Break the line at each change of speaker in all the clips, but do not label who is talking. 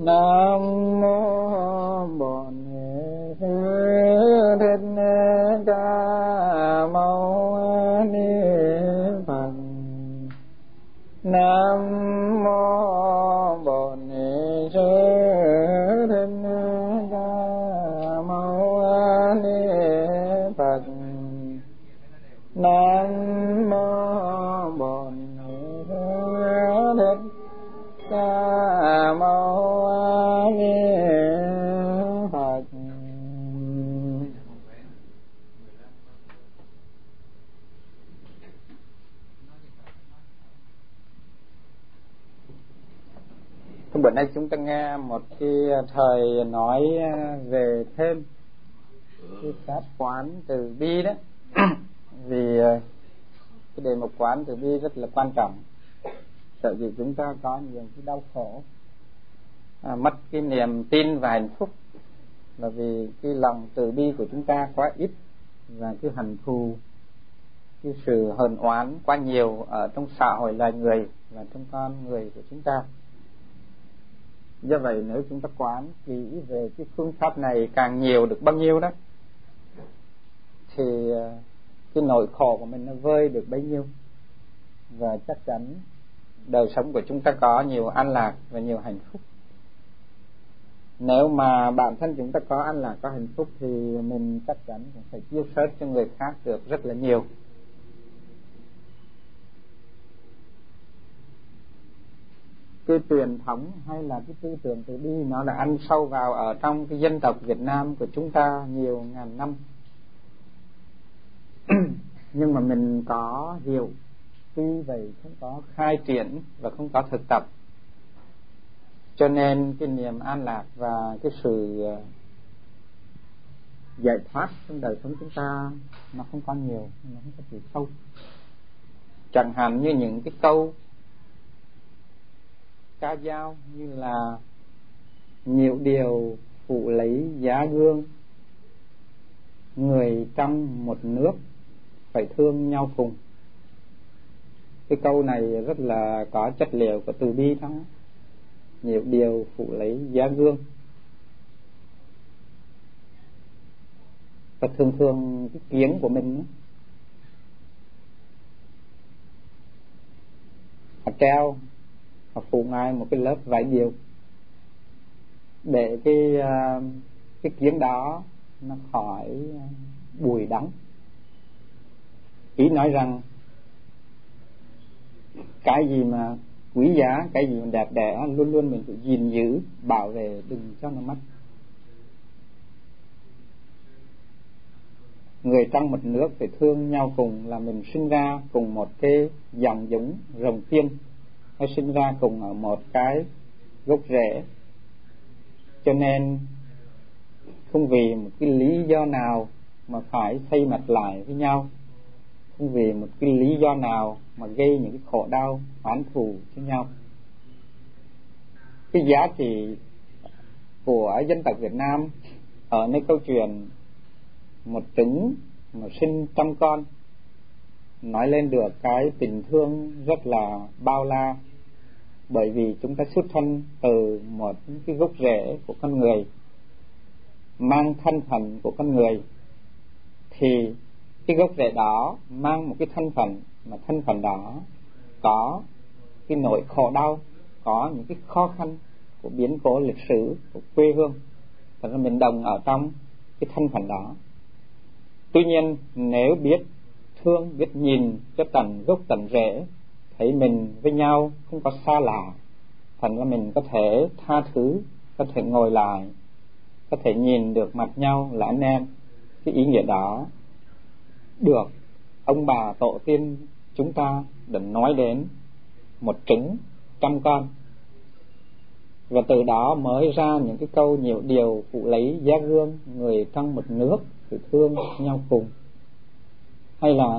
Nam mô Bổn Thích Ca Mâu Ni Phật. Nam mô Bổn Thích Ca Mâu Ni Phật. Nam mô Bổn Thích Ca Mâu Ni Phật. Bữa nay chúng ta nghe một cái thời nói về thêm cái pháp quán từ bi đó. Vì cái đề mục quán từ bi rất là quan trọng. Sợ vì chúng ta có nhiều cái đau khổ, mất cái niềm tin và hạnh phúc là vì cái lòng từ bi của chúng ta quá ít, và cái hận thù, cái sự hờn oán quá nhiều ở trong xã hội loài người và trong con người của chúng ta. Do vậy nếu chúng ta quán kỹ về cái phương pháp này càng nhiều được bao nhiêu đó, thì cái nỗi khổ của mình nó vơi được bấy nhiêu, và chắc chắn đời sống của chúng ta có nhiều an lạc và nhiều hạnh phúc. Nếu mà bản thân chúng ta có an lạc, có hạnh phúc, thì mình chắc chắn cũng phải chia sẻ cho người khác được rất là nhiều. Cái truyền thống hay là cái tư tưởng từ bi nó đã ăn sâu vào ở trong cái dân tộc Việt Nam của chúng ta nhiều ngàn năm. Nhưng mà mình có hiểu, tuy vậy không có khai triển và không có thực tập, cho nên cái niềm an lạc và cái sự giải thoát trong đời sống chúng ta nó không có nhiều, nó không có chiều sâu. Chẳng hạn như những cái câu ca dao như là nhiều điều phụ lấy giá gương, người trong một nước phải thương nhau cùng. Cái câu này rất là có chất liệu của từ bi đó. Nhiều điều phụ lấy giá gương, và thường thường cái kiếng của mình họ treo, họ phủ ngay một cái lớp vải điều để cái kiếng đó nó khỏi bụi đắng. Ý nói rằng cái gì mà quý giá, cái gì mà đẹp đẽ luôn luôn mình phải gìn giữ, bảo vệ, đừng cho nó mất. Người trong một nước phải thương nhau cùng, là mình sinh ra cùng một cái dòng giống rồng tiên, hay sinh ra cùng ở một cái gốc rễ. Cho nên không vì một cái lý do nào mà phải xây mặt lại với nhau, không vì một cái lý do nào mà gây những cái khổ đau oán thù cho nhau. Cái giá trị của dân tộc Việt Nam ở nơi câu chuyện một trứng mà sinh trăm con nói lên được cái tình thương rất là bao la. Bởi vì chúng ta xuất thân từ một cái gốc rễ của con người, mang thân phận của con người, thì cái gốc rễ đó mang một cái thân phận, mà thân phận đó có cái nỗi khổ đau, có những cái khó khăn của biến cố lịch sử của quê hương. Thật ra mình đồng ở trong cái thân phận đó. Tuy nhiên nếu biết thương, biết nhìn cho tận gốc tận rễ, thấy mình với nhau không có xa lạ, thành ra mình có thể tha thứ, có thể ngồi lại, có thể nhìn được mặt nhau là anh em. Cái ý nghĩa đó được ông bà tổ tiên chúng ta đã nói đến một trứng trăm con, và từ đó mới ra những cái câu nhiều điều phụ lấy giá gương, người trong một nước phải thương nhau cùng. Hay là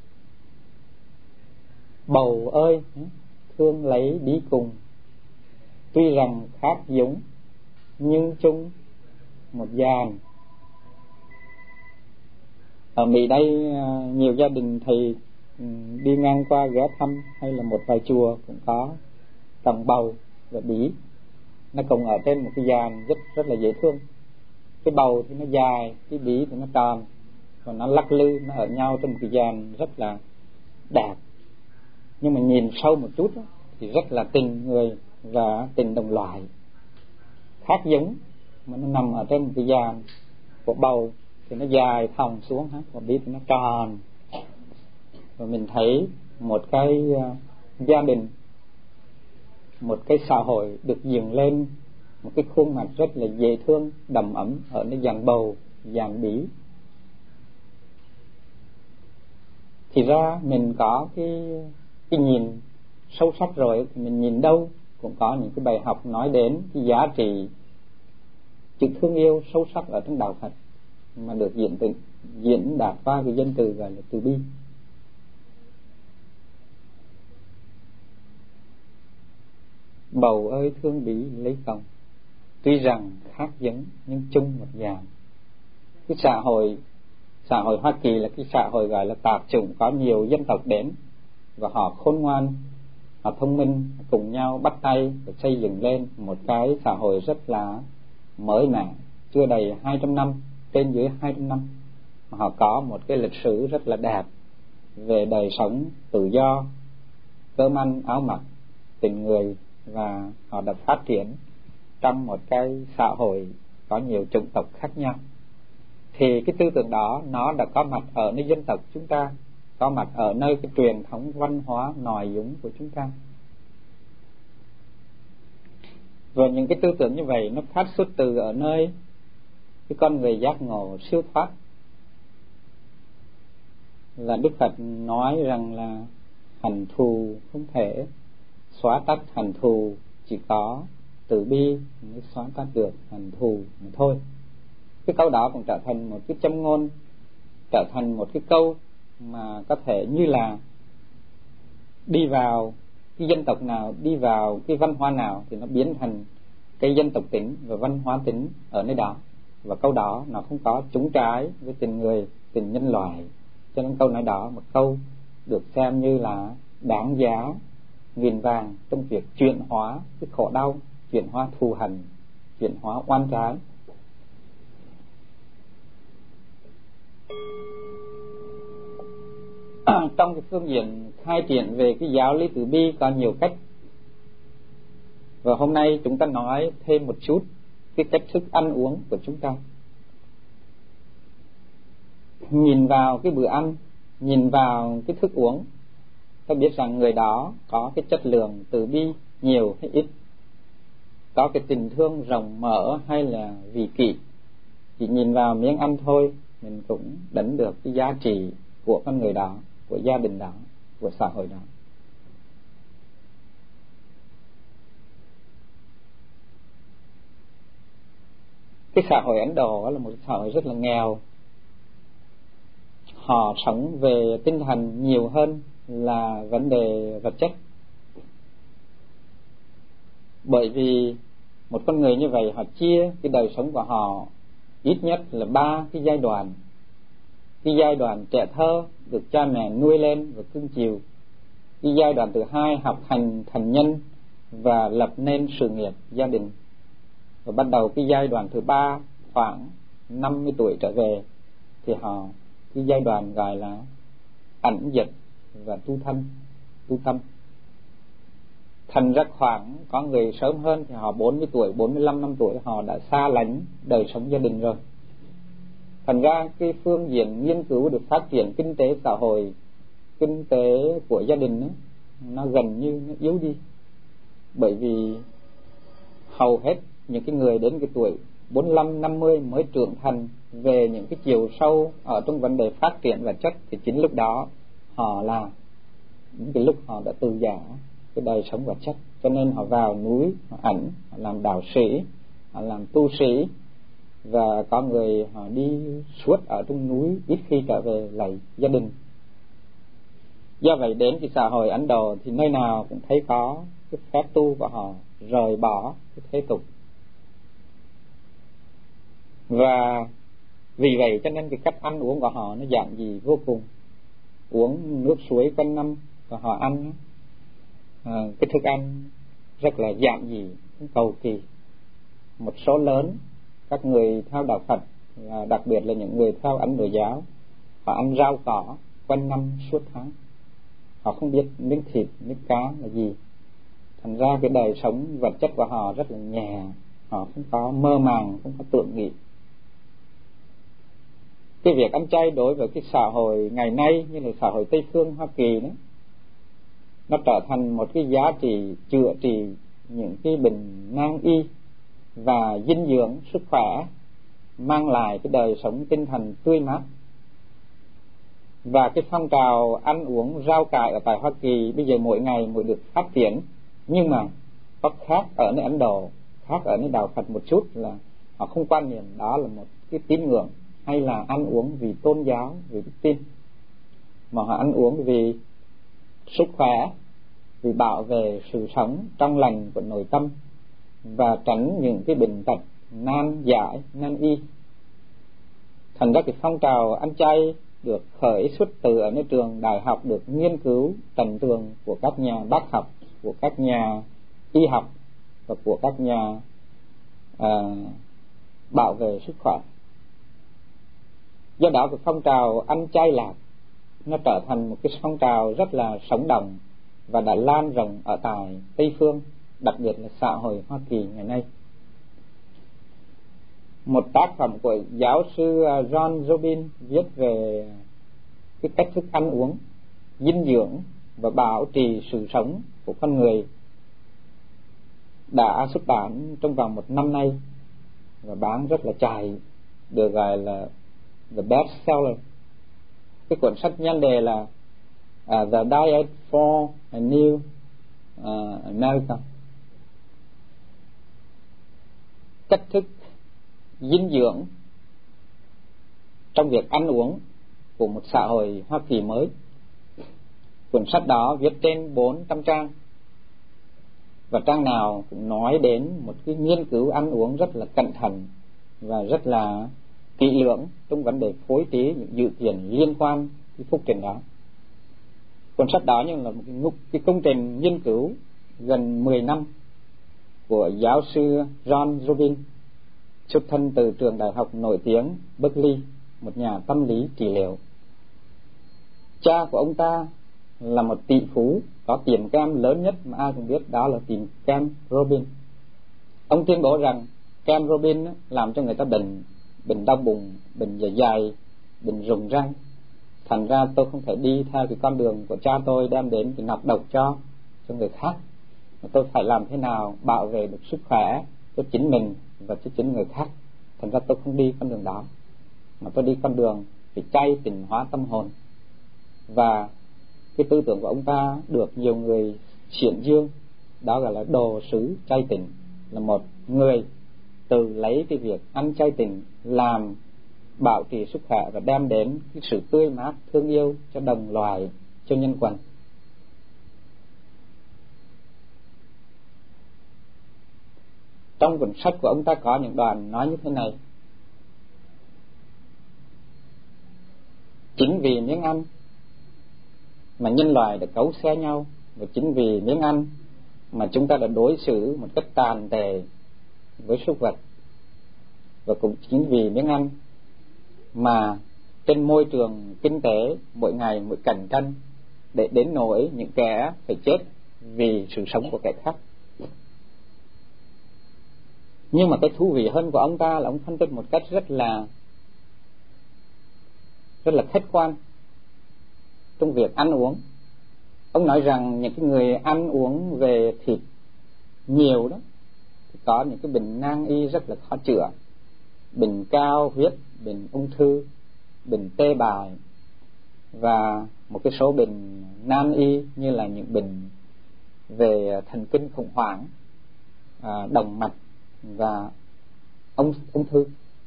bầu ơi thương lấy đi cùng, tuy rằng khác giống nhưng chung một dàn. Ở Mỹ đây nhiều gia đình thì đi ngang qua ghé thăm, hay là một vài chùa cũng có trồng bầu và bí. nó cùng ở trên một cái giàn rất là dễ thương. Cái bầu thì nó dài, cái bí thì nó tròn, và nó lắc lư, nó ở nhau trên một cái giàn rất là đẹp. Nhưng mà nhìn sâu một chút đó, thì rất là tình người và tình đồng loại, khác giống, mà nó nằm ở trên một cái giàn của bầu thì nó dài thòng xuống, và bí thì nó tròn. Và mình thấy một cái gia đình, một cái xã hội được dựng lên một cái khuôn mặt rất là dễ thương, đầm ấm ở nơi giàn bầu, giàn bí. Thì ra mình có cái nhìn sâu sắc rồi, mình nhìn đâu cũng có những cái bài học nói đến cái giá trị chữ thương yêu sâu sắc ở trong đạo Phật, mà được diễn đạt qua cái danh từ gọi là từ bi. Bầu ơi thương bí lấy chồng, tuy rằng khác giống nhưng chung một dạng. Cái xã hội Hoa Kỳ là cái xã hội gọi là tạp chủng, có nhiều dân tộc đến, và họ khôn ngoan, họ thông minh, cùng nhau bắt tay để xây dựng lên một cái xã hội rất là mới mẻ, chưa đầy 200 năm, trên dưới 200 năm. Họ có một cái lịch sử rất là đẹp về đời sống tự do, cơm ăn áo mặc, tình người, và họ đã phát triển trong một cái xã hội có nhiều chủng tộc khác nhau. Thì cái tư tưởng đó nó đã có mặt ở nơi dân tộc chúng ta, có mặt ở nơi cái truyền thống văn hóa nội dung của chúng ta. Và những cái tư tưởng như vậy nó phát xuất từ ở nơi cái con người giác ngộ siêu thoát. Là Đức Phật nói rằng là hận thù không thể xóa tắt hận thù, chỉ có từ bi mới xóa tắt được hận thù mà thôi. Cái câu đó cũng trở thành một cái châm ngôn, trở thành một cái câu mà có thể như là đi vào cái dân tộc nào, đi vào cái văn hóa nào thì nó biến thành cái dân tộc tính và văn hóa tính ở nơi đó. Và câu đó nó không có trúng trái với tình người, tình nhân loại. Cho nên câu nói đó một câu được xem như là đáng giá nghìn vàng trong việc chuyển hóa cái khổ đau, chuyển hóa thù hằn, chuyển hóa oan trái. Trong cái phương diện khai triển về cái giáo lý từ bi có nhiều cách, và hôm nay chúng ta nói thêm một chút cái cách thức ăn uống của chúng ta. Nhìn vào cái bữa ăn, nhìn vào cái thức uống, ta biết rằng người đó có cái chất lượng từ bi nhiều hay ít, có cái tình thương rộng mở hay là vị kỷ. Chỉ nhìn vào miếng ăn thôi mình cũng đánh được cái giá trị của con người đó, của gia đình đó, của xã hội đó. Cái xã hội Ấn Độ là một xã hội rất là nghèo. Họ sống về tinh thần nhiều hơn là vấn đề vật chất. Bởi vì một con người như vậy họ chia cái đời sống của họ ít nhất là 3 cái giai đoạn. Cái giai đoạn trẻ thơ được cha mẹ nuôi lên và cưng chiều. Cái giai đoạn thứ 2 học hành thành nhân và lập nên sự nghiệp gia đình. Và bắt đầu cái giai đoạn thứ 3 khoảng 50 tuổi trở về thì họ cái giai đoạn gọi là ẩn dịch và tu tâm. Thành ra khoảng có người sớm hơn thì họ 40 tuổi, 45 năm tuổi họ đã xa lánh đời sống gia đình rồi. Thành ra cái phương diện nghiên cứu được phát triển kinh tế xã hội, kinh tế của gia đình ấy, nó gần như nó yếu đi. Bởi vì hầu hết những cái người đến cái tuổi 45, 50 mới trưởng thành về những cái chiều sâu ở trong vấn đề phát triển vật chất, thì chính lúc đó họ là những cái lúc họ đã từ giả cái đời sống vật chất. Cho nên họ vào núi, họ ẩn, họ làm đạo sĩ, họ làm tu sĩ, và có người họ đi suốt ở trong núi, ít khi trở về lại gia đình. Do vậy đến cái xã hội Ấn Độ thì nơi nào cũng thấy có cái phép tu của họ rời bỏ cái thế tục. Và vì vậy cho nên cái cách ăn uống của họ nó giản dị vô cùng. Uống nước suối quanh năm, và họ ăn cái thức ăn rất là giản dị, không cầu kỳ. một số lớn các người theo đạo Phật, và đặc biệt là những người theo Ấn Độ giáo, họ ăn rau cỏ quanh năm suốt tháng. Họ không biết miếng thịt, miếng cá là gì. Thành ra cái đời sống vật chất của họ rất là nhẹ, họ không có mơ màng, không có tưởng nghĩ. Cái việc ăn chay đối với cái xã hội ngày nay như là xã hội Tây phương Hoa Kỳ đó, nó trở thành một cái giá trị chữa trị những cái bệnh nan y và dinh dưỡng sức khỏe, mang lại cái đời sống tinh thần tươi mát. Và cái phong trào ăn uống rau cải ở tại Hoa Kỳ bây giờ mỗi ngày mỗi được phát triển, nhưng mà có khác ở nơi Ấn Độ, khác ở nơi đạo Phật một chút là họ không quan niệm đó là một cái tín ngưỡng hay là ăn uống vì tôn giáo, vì đức tin, mà họ ăn uống vì sức khỏe, vì bảo vệ sự sống trong lành của nội tâm và tránh những cái bệnh tật nan giải, nan y. Thành ra cái phong trào ăn chay được khởi xuất từ ở nơi trường đại học, được nghiên cứu tận tường của các nhà bác học, của các nhà y học và của các nhà bảo vệ sức khỏe. Do đó cái phong trào ăn chay lạc nó trở thành một cái phong trào rất là sống động và đã lan rộng ở tại Tây phương, đặc biệt là xã hội Hoa Kỳ ngày nay. Một tác phẩm của giáo sư John Robin viết về cái cách thức ăn uống, dinh dưỡng và bảo trì sự sống của con người đã xuất bản trong vòng 1 năm nay và bán rất là chạy, được gọi là the best seller. Cái cuốn sách nhan đề là The Diet for a New America, cách thức dinh dưỡng trong việc ăn uống của một xã hội Hoa Kỳ mới. Cuốn sách đó viết trên 400 trang, và trang nào cũng nói đến một cái nghiên cứu ăn uống rất là cẩn thận và rất là kỹ lưỡng trong vấn đề phối trí những dự kiến liên quan cái phúc trình đó. Cuốn sách đó như là một cái công trình nghiên cứu gần 10 năm của giáo sư John Robin, xuất thân từ trường đại học nổi tiếng Berkeley, một nhà tâm lý trị liệu. Cha của ông ta là một tỷ phú có tiền kem lớn nhất mà ai cũng biết, đó là tiền kem Robin. Ông tuyên bố rằng kem Robin làm cho người ta bệnh đau bụng, bệnh dạ dày, bệnh rụng răng. Thành ra tôi không thể đi theo cái con đường của cha tôi đem đến cái nọc độc cho người khác, mà tôi phải làm thế nào bảo vệ được sức khỏe cho chính mình và cho chính người khác. Thành ra tôi không đi con đường đó, mà tôi đi con đường để chay tịnh hóa tâm hồn. Và cái tư tưởng của ông ta được nhiều người xiển dương, đó gọi là đồ sứ chay tịnh, là một người từ lấy cái việc ăn chay tịnh làm bảo trì sức khỏe và đem đến cái sự tươi mát thương yêu cho đồng loài, cho nhân quần. Trong cuốn sách của ông ta có những đoạn nói như thế này: chính vì miếng ăn mà nhân loại đã cấu xé nhau, và chính vì miếng ăn mà chúng ta đã đối xử một cách tàn tệ với súc vật, và cũng chính vì miếng ăn mà trên môi trường kinh tế mỗi ngày mỗi cạnh tranh, để đến nỗi những kẻ phải chết vì sự sống của kẻ khác. Nhưng mà cái thú vị hơn của ông ta là ông phân tích một cách rất là khách quan trong việc ăn uống. Ông nói rằng những cái người ăn uống về thịt nhiều đó thì có những cái bệnh nan y rất là khó chữa, bệnh cao huyết, bệnh ung thư, bệnh tê bại, và một cái số bệnh nan y như là những bệnh về thần kinh khủng hoảng, động mạch và ung thư.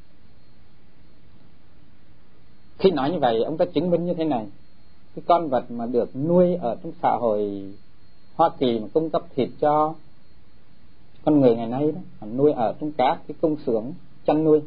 Khi nói như vậy, ông ta chứng minh như thế này: cái con vật mà được nuôi ở trong xã hội Hoa Kỳ mà cung cấp thịt cho con người ngày nay đó, nuôi ở trong các cái công xưởng chăn nuôi,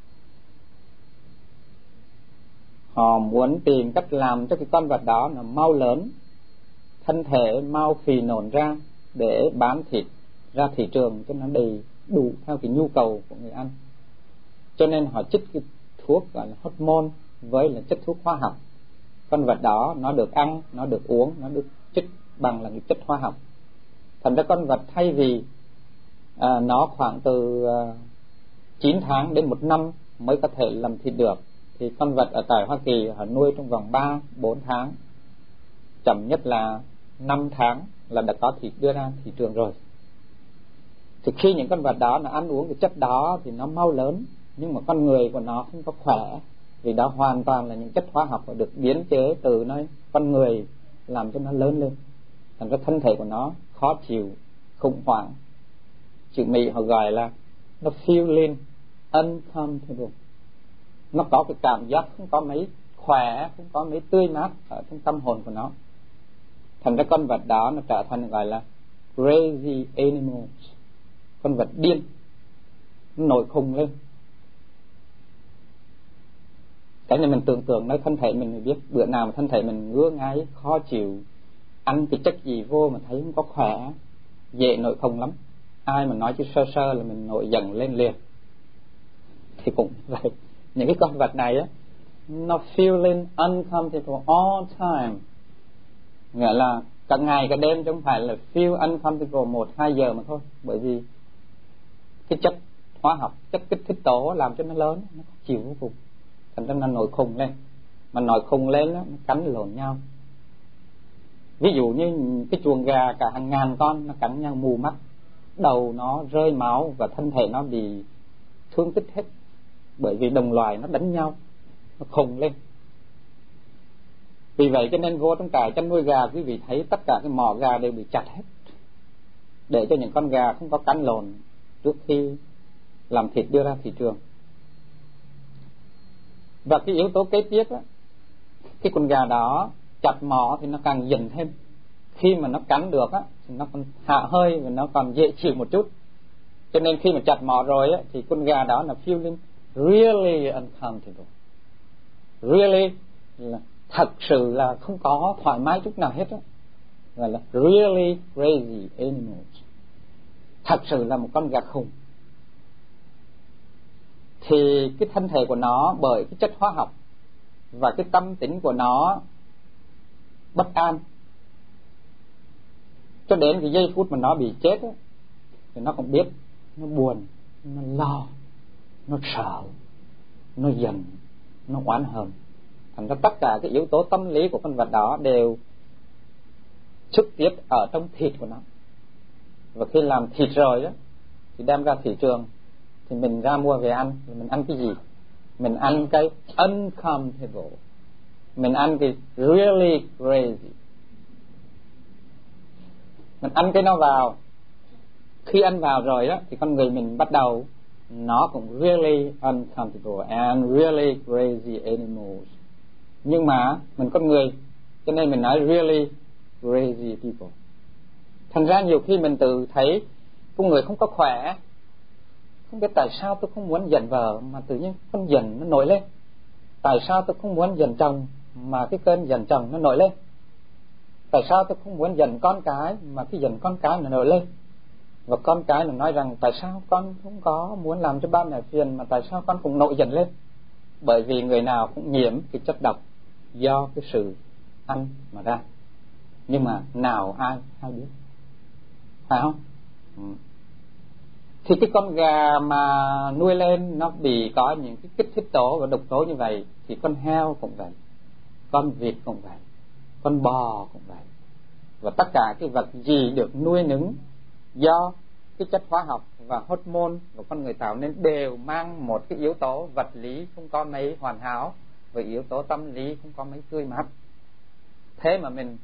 họ muốn tìm cách làm cho cái con vật đó nó mau lớn, thân thể mau phì nổn ra để bán thịt ra thị trường cho nó đủ theo cái nhu cầu của người ăn. Cho nên họ chích cái thuốc gọi là hormone với là chất thuốc hóa học. Con vật đó nó được ăn, nó được uống, nó được chích bằng là cái chất hóa học. Thành ra con vật thay vì nó khoảng từ 9 tháng đến 1 năm mới có thể làm thịt được, thì con vật ở tại Hoa Kỳ họ nuôi trong vòng 3-4 tháng, chậm nhất là 5 tháng là đã có thịt đưa ra thị trường rồi. Thì khi những con vật đó nó ăn uống cái chất đó thì nó mau lớn, nhưng mà con người của nó không có khỏe, vì đó hoàn toàn là những chất hóa học được biến chế từ con người làm cho nó lớn lên. Thành ra thân thể của nó khó chịu, khủng hoảng. Chữ Mỹ họ gọi là nó feeling uncomfortable. Nó có cái cảm giác không có mấy khỏe, không có mấy tươi mát ở trong tâm hồn của nó. Thành ra con vật đó nó trở thành gọi là crazy animals, con vật điên, nó nổi khùng lên. Cái này mình tưởng tượng nói thân thể mình biết, bữa nào mà thân thể mình ngứa ngáy, khó chịu, ăn cái chất gì vô mà thấy không có khỏe, dễ nổi khùng lắm. Ai mà nói chứ sơ sơ là mình nổi giận lên liền. Thì cũng vậy, những cái con vật này á, nó feeling uncomfortable all time, nghĩa là cả ngày cả đêm, chứ không phải là feel uncomfortable 1-2 giờ mà thôi. Bởi vì cái chất hóa học, chất kích thích tố làm cho nó lớn, nó chịu vô cùng. Thành ra nó nổi khùng lên. Mà nổi khùng lên đó, nó cắn lộn nhau. Ví dụ như cái chuồng gà cả hàng ngàn con nó cắn nhau mù mắt, đầu nó rơi máu và thân thể nó bị thương tích hết, bởi vì đồng loài nó đánh nhau, nó khùng lên. Vì vậy cho nên vô trong trại chăn nuôi gà, quý vị thấy tất cả cái mỏ gà đều bị chặt hết, để cho những con gà không có cắn lộn trước khi làm thịt đưa ra thị trường. Và cái yếu tố kế tiếp á, cái con gà đó chặt mỏ thì nó càng dần thêm. Khi mà nó cắn được á, thì nó còn hạ hơi và nó còn dễ chịu một chút. Cho nên khi mà chặt mỏ rồi á, thì con gà đó là feeling really uncomfortable. Really là thật sự là không có thoải mái chút nào hết á. Gọi là really crazy animals. Thật sự là một con gà khùng. Thì cái thân thể của nó bởi cái chất hóa học và cái tâm tính của nó bất an, cho đến cái giây phút mà nó bị chết á, thì nó không biết, nó buồn, nó lo, nó sợ, nó giận, nó oán hờn. Thành ra tất cả cái yếu tố tâm lý của con vật đó đều xuất tiết ở trong thịt của nó. Và khi làm thịt rồi á, thì đem ra thị trường, thì mình ra mua về ăn, thì mình ăn cái gì? Mình ăn cái uncomfortable, mình ăn cái really crazy, mình ăn cái nó vào. Khi ăn vào rồi á, thì con người mình bắt đầu nó cũng really uncomfortable and really crazy animals. Nhưng mà mình con người, cho nên mình nói really crazy people. Thành ra nhiều khi mình tự thấy con người không có khỏe, không biết tại sao tôi không muốn giận vợ mà tự nhiên con giận nó nổi lên. Tại sao tôi không muốn giận chồng mà cái cơn giận chồng nó nổi lên. Tại sao tôi không muốn giận con cái mà cái giận con cái nó nổi lên. Và con cái nó nói rằng tại sao con không có muốn làm cho ba mẹ phiền mà tại sao con cũng nổi giận lên. Bởi vì người nào cũng nhiễm cái chất độc do cái sự ăn mà ra. Nhưng mà nào ai biết, phải không? Thì cái con gà mà nuôi lên nó bị có những cái kích thích tố và độc tố như vậy, thì con heo cũng vậy, con vịt cũng vậy, con bò cũng vậy. Và tất cả cái vật gì được nuôi nấng do cái chất hóa học và hormone của con người tạo nên đều mang một cái yếu tố vật lý không có mấy hoàn hảo và yếu tố tâm lý không có mấy tươi mát. Thế mà mình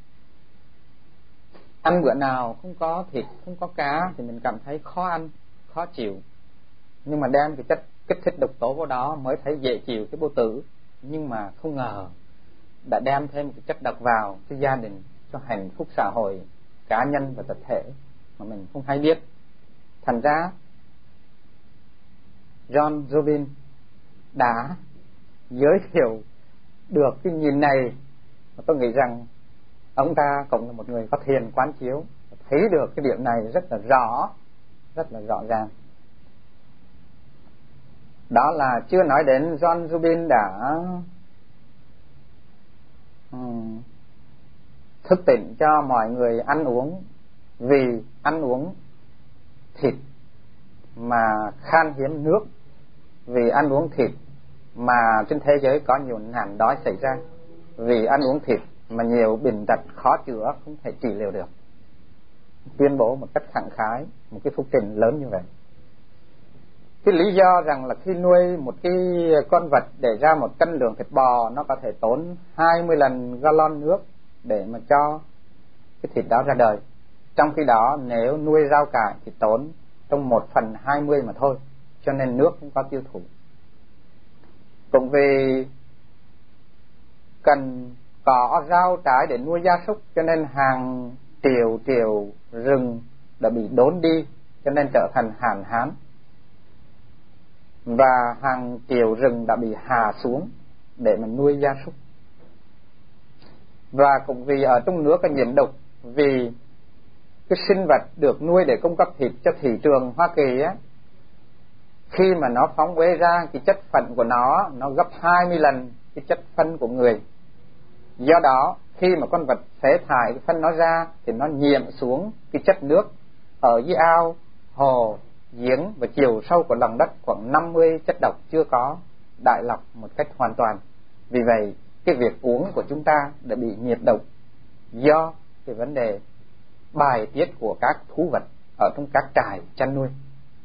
ăn bữa nào không có thịt, không có cá thì mình cảm thấy khó ăn, khó chịu. Nhưng mà đem cái chất kích thích độc tố vào đó mới thấy dễ chịu cái bô tử. Nhưng mà không ngờ đã đem thêm cái chất độc vào cho gia đình, cho hạnh phúc xã hội, cá nhân và tập thể mà mình không hay biết. Thành ra John Rubin đã giới thiệu được cái nhìn này, và tôi nghĩ rằng ông ta cũng là một người có thiền quán chiếu, thấy được cái điểm này rất là rõ ràng. Đó là chưa nói đến John Rubin đã thức tỉnh cho mọi người ăn uống, vì ăn uống thịt mà khan hiếm nước, vì ăn uống thịt mà trên thế giới có nhiều nạn đói xảy ra, vì ăn uống thịt mà nhiều bệnh tật khó chữa không thể trị liệu được. Tuyên bố một cách khẳng khái một cái phúc trình lớn như vậy. Cái lý do rằng là khi nuôi một cái con vật để ra một cân lượng thịt bò, nó có thể tốn 20 lần gallon nước để mà cho cái thịt đó ra đời. Trong khi đó nếu nuôi rau cải thì tốn trong 1/20 mà thôi, cho nên nước không có tiêu thụ. Cũng vì cần cỏ rau trái để nuôi gia súc, cho nên hàng triệu rừng đã bị đốn đi, cho nên trở thành hạn hán, và hàng triệu rừng đã bị hạ xuống để mà nuôi gia súc. Và cũng vì ở trong nước có nhiễm độc, vì cái sinh vật được nuôi để cung cấp thịt cho thị trường Hoa Kỳ á, khi mà nó phóng uế ra, cái chất phấn của nó gấp 20 lần cái chất phân của người. Do đó khi mà con vật phế thải cái phân nó ra thì nó nhiễm xuống cái chất nước ở dưới ao, hồ, giếng và chiều sâu của lòng đất, khoảng 50 chất độc chưa có đại lọc một cách hoàn toàn. Vì vậy cái việc uống của chúng ta đã bị nhiễm độc do cái vấn đề bài tiết của các thú vật ở trong các trại chăn nuôi.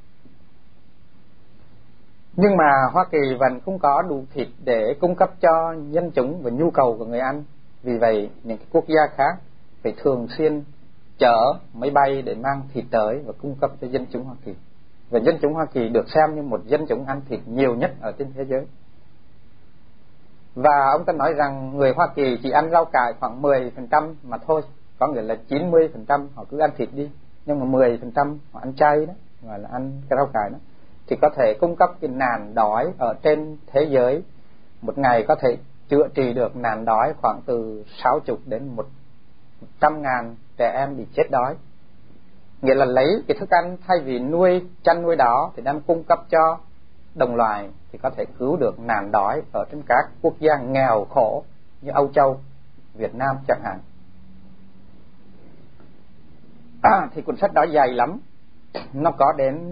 Nhưng mà Hoa Kỳ vẫn không có đủ thịt để cung cấp cho dân chúng và nhu cầu của người ăn. Vì vậy những cái quốc gia khác phải thường xuyên chở máy bay để mang thịt tới và cung cấp cho dân chúng Hoa Kỳ. Và dân chúng Hoa Kỳ được xem như một dân chúng ăn thịt nhiều nhất ở trên thế giới. Và ông ta nói rằng người Hoa Kỳ chỉ ăn rau cải khoảng 10% mà thôi, có nghĩa là 90% họ cứ ăn thịt đi, nhưng mà 10% họ ăn chay đó, gọi là ăn cái rau cải đó, thì có thể cung cấp cái nạn đói ở trên thế giới. Một ngày có thể chữa trị được nạn đói khoảng từ 60 đến 100.000 trẻ em bị chết đói. Nghĩa là lấy cái thức ăn thay vì chăn nuôi đó thì đem cung cấp cho đồng loài, thì có thể cứu được nạn đói ở trên các quốc gia nghèo khổ như Âu Châu, Việt Nam chẳng hạn. Thì cuốn sách đó dày lắm, nó có đến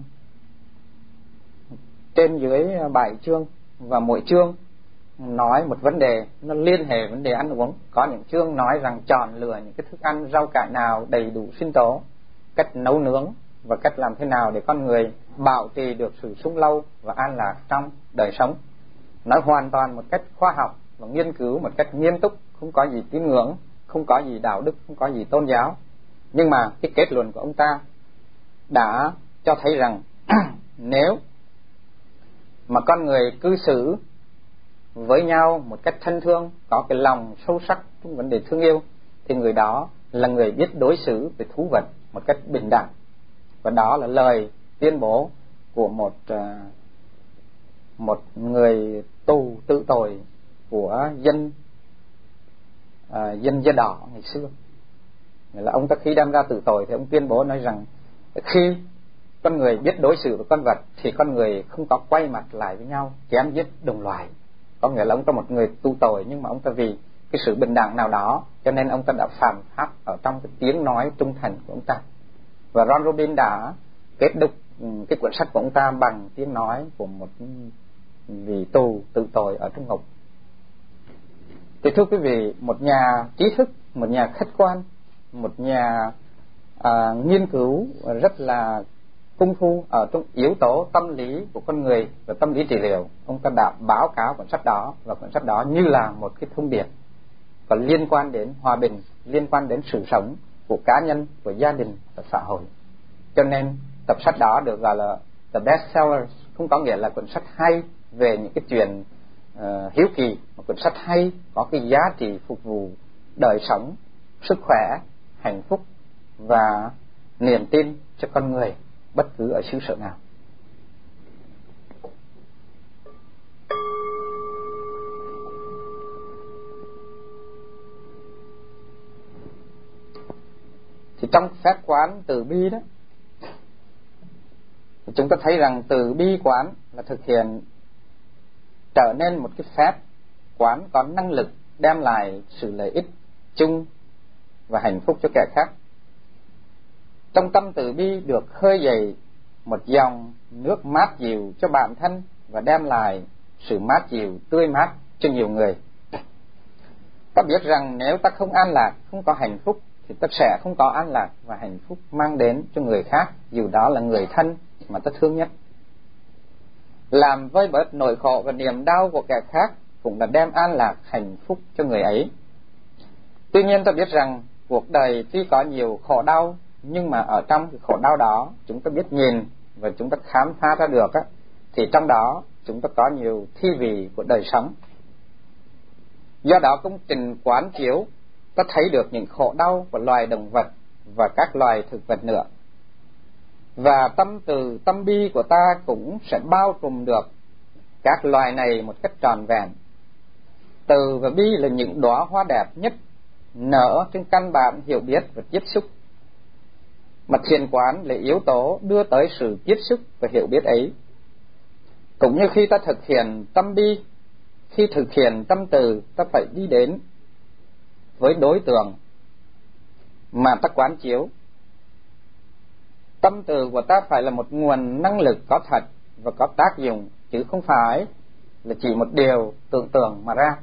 trên dưới 7 chương, và mỗi chương nói một vấn đề, nó liên hệ vấn đề ăn uống. Có những chương nói rằng chọn lựa những cái thức ăn rau cải nào đầy đủ sinh tố, cách nấu nướng và cách làm thế nào để con người bảo trì được sự sống lâu và an lạc trong đời sống. Nói hoàn toàn một cách khoa học và nghiên cứu một cách nghiêm túc, không có gì tín ngưỡng, không có gì đạo đức, không có gì tôn giáo. Nhưng mà cái kết luận của ông ta đã cho thấy rằng nếu mà con người cư xử với nhau một cách thân thương, có cái lòng sâu sắc trong vấn đề thương yêu, thì người đó là người biết đối xử với thú vật một cách bình đẳng. Và đó là lời tuyên bố của một người tù tự tội của dân da đỏ ngày xưa. Nghĩa là ông ta khi đem ra tự tội thì ông tuyên bố nói rằng khi con người biết đối xử với con vật thì con người không có quay mặt lại với nhau chém giết đồng loài. Có nghĩa là ông ta một người tu tội, nhưng mà ông ta vì cái sự bình đẳng nào đó cho nên ông ta đã phạm pháp ở trong cái tiếng nói trung thành của ông ta. Và Ron Rubin đã kết thúc cái cuốn sách của ông ta bằng tiếng nói của một vị tù tự tội ở trong ngục. Thì thưa quý vị, một nhà trí thức, một nhà khách quan, một nhà nghiên cứu rất là công phu ở trong yếu tố tâm lý của con người và tâm lý trị liệu, ông ta đã báo cáo cuốn sách đó, và cuốn sách đó như là một cái thông điệp có liên quan đến hòa bình, liên quan đến sự sống của cá nhân, của gia đình và xã hội. Cho nên tập sách đó được gọi là the best seller, không có nghĩa là cuốn sách hay về những cái chuyện hiếu kỳ, một cuốn sách hay có cái giá trị phục vụ đời sống, sức khỏe, hạnh phúc và niềm tin cho con người bất cứ ở xứ sở nào. Thì trong phép quán từ bi đó, Chúng ta thấy rằng từ bi quán là thực hiện trở nên một cái phép quán có năng lực đem lại sự lợi ích chung và hạnh phúc cho kẻ khác. Trong tâm từ bi được khơi dậy một dòng nước mát dịu cho bản thân và đem lại sự mát dịu tươi mát cho nhiều người. Ta biết rằng nếu ta không an lạc, không có hạnh phúc thì ta sẽ không có an lạc và hạnh phúc mang đến cho người khác, dù đó là người thân mà ta thương nhất. Làm vơi bớt nỗi khổ và niềm đau của kẻ khác cũng là đem an lạc hạnh phúc cho người ấy. Tuy nhiên ta biết rằng cuộc đời tuy có nhiều khổ đau, nhưng mà ở trong cái khổ đau đó chúng ta biết nhìn và chúng ta khám phá ra được thì trong đó chúng ta có nhiều thi vị của đời sống. Do đó công trình quán chiếu ta thấy được những khổ đau của loài động vật và các loài thực vật nữa. Và tâm từ tâm bi của ta cũng sẽ bao trùm được các loài này một cách trọn vẹn. Từ và bi là những đóa hoa đẹp nhất nở trên căn bản hiểu biết và tiếp xúc. Mà thiền quán là yếu tố đưa tới sự tiếp xúc và hiểu biết ấy. Cũng như khi ta thực hiện tâm bi, khi thực hiện tâm từ, ta phải đi đến với đối tượng mà ta quán chiếu. Tâm từ của ta phải là một nguồn năng lực có thật và có tác dụng, chứ không phải là chỉ một điều tưởng tượng mà ra.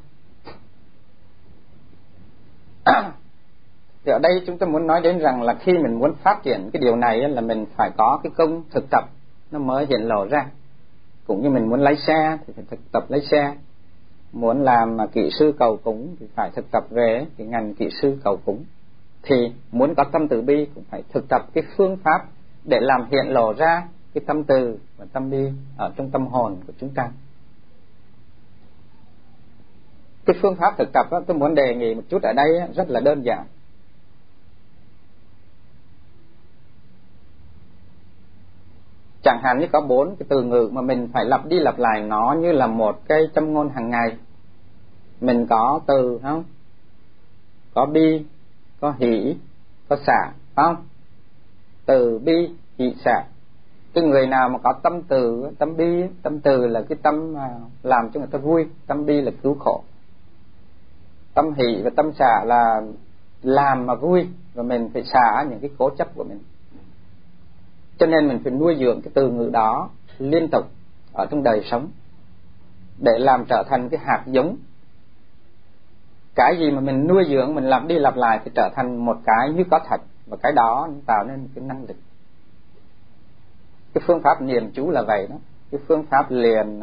Thì ở đây chúng ta muốn nói đến rằng là khi mình muốn phát triển cái điều này là mình phải có cái công thực tập nó mới hiện lộ ra. Cũng như mình muốn lái xe thì phải thực tập lái xe, muốn làm kỹ sư cầu cúng thì phải thực tập về cái ngành kỹ sư cầu cúng. Thì muốn có tâm từ bi cũng phải thực tập cái phương pháp để làm hiện lộ ra cái tâm từ và tâm bi ở trong tâm hồn của chúng ta. Cái phương pháp thực tập đó, tôi muốn đề nghị một chút ở đây rất là đơn giản. Chẳng hạn như có 4 cái từ ngữ mà mình phải lặp đi lặp lại nó như là một cái châm ngôn hàng ngày. Mình có từ, không? Có bi, có hỷ, có xả, không? Từ bi, hỷ, xả. Cái người nào mà có tâm từ, tâm bi, tâm từ là cái tâm làm cho người ta vui, tâm bi là cứu khổ. Tâm hỷ và tâm xả là làm mà vui, và mình phải xả những cái cố chấp của mình. Cho nên mình phải nuôi dưỡng cái từ ngữ đó liên tục ở trong đời sống để làm trở thành cái hạt giống. Cái gì mà mình nuôi dưỡng, mình lặp đi lặp lại thì trở thành một cái như có thật, và cái đó tạo nên cái năng lực. Cái phương pháp niệm chú là vậy đó. Cái phương pháp liền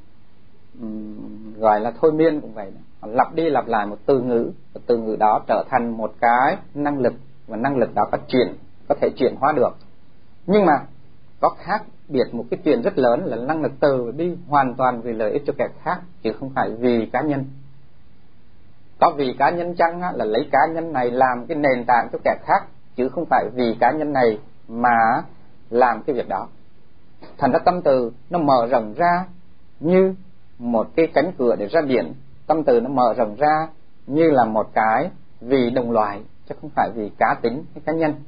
gọi là thôi miên cũng vậy đó. Lặp đi lặp lại một từ ngữ, và từ ngữ đó trở thành một cái năng lực, và năng lực đó có thể chuyển hóa được. Nhưng mà có khác biệt một cái chuyện rất lớn là năng lực từ bi hoàn toàn vì lợi ích cho kẻ khác, chứ không phải vì cá nhân. Có vì cá nhân chăng là lấy cá nhân này làm cái nền tảng cho kẻ khác, chứ không phải vì cá nhân này mà làm cái việc đó. Thành ra tâm từ nó mở rộng ra như một cái cánh cửa để ra biển. Tâm từ nó mở rộng ra như là một cái vì đồng loại, chứ không phải vì cá tính hay cá nhân.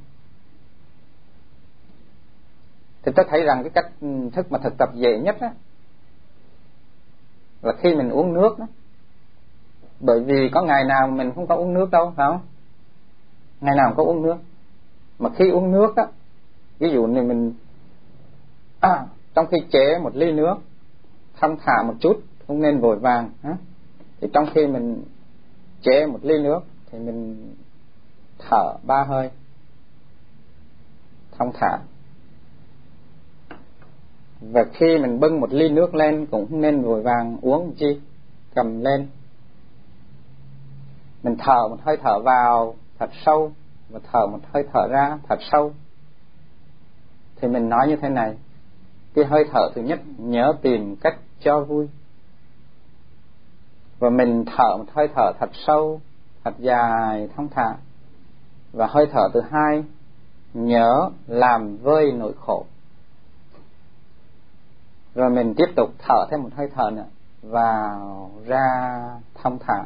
Thì tôi thấy rằng cái cách thức mà thực tập dễ nhất á, là khi mình uống nước đó. Bởi vì có ngày nào mình không có uống nước đâu, phải không? Ngày nào có uống nước. Mà khi uống nước á, ví dụ như mình trong khi chế một ly nước, thong thả một chút, không nên vội vàng. Thì trong khi mình chế một ly nước thì mình thở 3 hơi, thong thả. Và khi mình bưng một ly nước lên cũng không nên vội vàng uống chi, cầm lên. Mình thở một hơi thở vào thật sâu và thở một hơi thở ra thật sâu. Thì mình nói như thế này: cái hơi thở thứ nhất nhớ tìm cách cho vui. Và mình thở một hơi thở thật sâu, thật dài, thong thả. Và hơi thở thứ hai nhớ làm vơi nỗi khổ. Rồi mình tiếp tục thở thêm một hơi thở nữa, vào ra thong thả.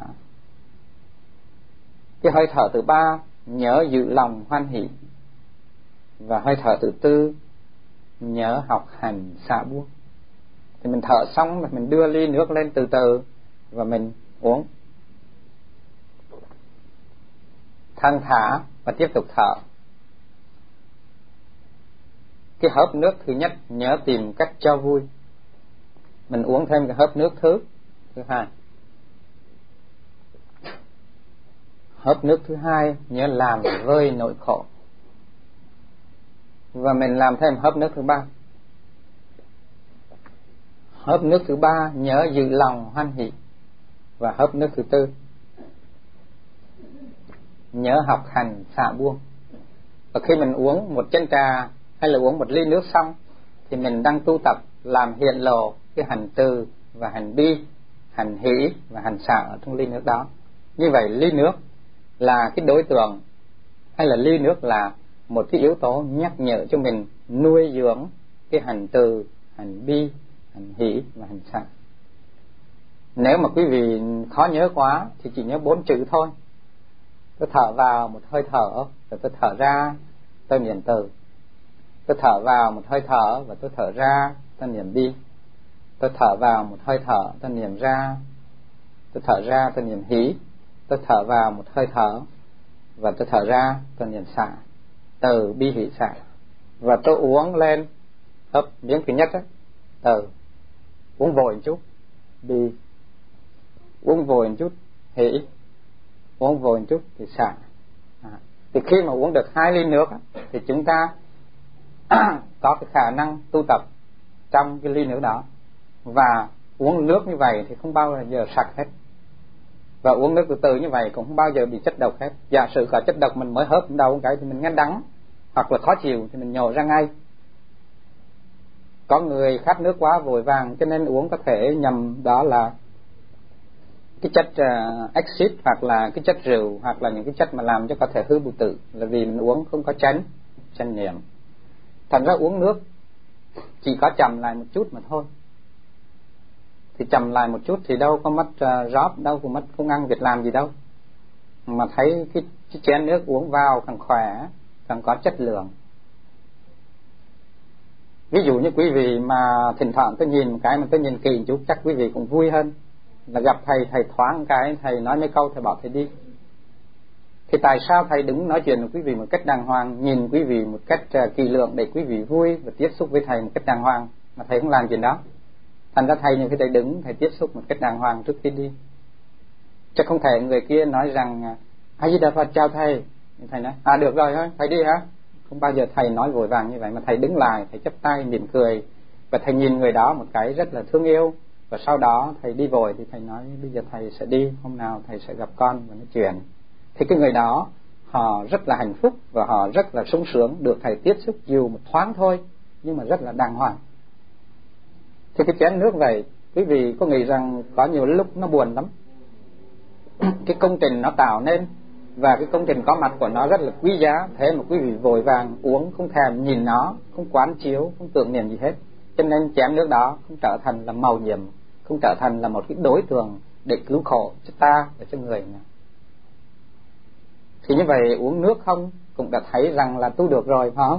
Cái hơi thở thứ ba nhớ giữ lòng hoan hỷ. Và hơi thở thứ tư nhớ học hành xả buông. Thì mình thở xong rồi mình đưa ly nước lên từ từ và mình uống, thong thả và tiếp tục thở. Cái hớp nước thứ nhất nhớ tìm cách cho vui, mình uống thêm cái hớp nước thứ hai. Hớp nước thứ hai nhớ làm vơi nỗi khổ, và mình làm thêm hớp nước thứ ba. Hớp nước thứ ba nhớ giữ lòng hoan hỷ, và hớp nước thứ tư nhớ học hành xả buông. Và khi mình uống một chén trà hay là uống một ly nước xong thì mình đang tu tập làm hiện lộ cái hành từ và hành bi, hành hỷ và hành xả ở trong ly nước đó. Như vậy ly nước là cái đối tượng, hay là ly nước là một cái yếu tố nhắc nhở cho mình nuôi dưỡng cái hành từ, hành bi, hành hỷ và hành xả. Nếu mà quý vị khó nhớ quá thì chỉ nhớ 4 chữ thôi. Tôi thở vào một hơi thở, rồi tôi thở ra, tôi niệm từ. Tôi thở vào một hơi thở và tôi thở ra, tôi niệm bi. Tôi thở vào một hơi thở, tôi niệm ra. Tôi thở ra, tôi niệm hỷ. Tôi thở vào một hơi thở và tôi thở ra, tôi niệm xả. Từ bi hỷ xả. Và tôi uống lên hớp miếng thứ nhất đó, từ. Uống vội một chút, bi. Uống vội một chút, hỷ. Uống vội một chút thì xả. Thì khi mà uống được 2 ly nước thì chúng ta có cái khả năng tu tập trong cái ly nước đó. Và uống nước như vậy thì không bao giờ sặc hết, và uống nước từ từ như vậy cũng không bao giờ bị chất độc hết. Giả sử có chất độc mình mới hớp đầu cái thì mình nghe đắng hoặc là khó chịu thì mình nhổ ra ngay. Có người khát nước quá vội vàng cho nên uống có thể nhầm đó là cái chất axit, hoặc là cái chất rượu, hoặc là những cái chất mà làm cho có thể hư bù tử, là vì mình uống không có chánh niệm. Thành ra uống nước chỉ có chậm lại một chút mà thôi. Thì chậm lại một chút thì đâu có mất job, đâu có mất công ăn việc làm gì đâu, mà thấy cái chén nước uống vào càng khỏe, càng có chất lượng. Ví dụ như quý vị mà thỉnh thoảng tôi nhìn một cái mà tôi nhìn kỹ một chút, chắc quý vị cũng vui hơn là gặp thầy thoáng một cái, thầy nói mấy câu thầy bảo thầy đi. Thì tại sao thầy đứng nói chuyện với quý vị một cách đàng hoàng, nhìn quý vị một cách kỳ lượng để quý vị vui và tiếp xúc với thầy một cách đàng hoàng, mà thầy không làm chuyện đó? Thành ra thầy nhiều khi thầy đứng, thầy tiếp xúc một cách đàng hoàng trước khi đi. Chắc không thể người kia nói rằng A Di Đà Phật chào thầy, thầy nói được rồi thôi, thầy đi hả? Không bao giờ thầy nói vội vàng như vậy, mà thầy đứng lại, thầy chắp tay mỉm cười, và thầy nhìn người đó một cái rất là thương yêu. Và sau đó thầy đi vội thì thầy nói bây giờ thầy sẽ đi, hôm nào thầy sẽ gặp con và nói chuyện. Thì cái người đó họ rất là hạnh phúc và họ rất là sung sướng được thầy tiếp xúc dù một thoáng thôi, nhưng mà rất là đàng hoàng. Thì cái chén nước vậy, quý vị có nghĩ rằng có nhiều lúc nó buồn lắm. Cái công trình nó tạo nên và cái công trình có mặt của nó rất là quý giá, thế mà quý vị vội vàng uống, không thèm nhìn nó, không quán chiếu, không tưởng niệm gì hết. Cho nên chén nước đó không trở thành là mầu nhiệm, không trở thành là một cái đối tượng để cứu khổ cho ta và cho người nữa. Thì như vậy uống nước không cũng đã thấy rằng là tu được rồi, phải không?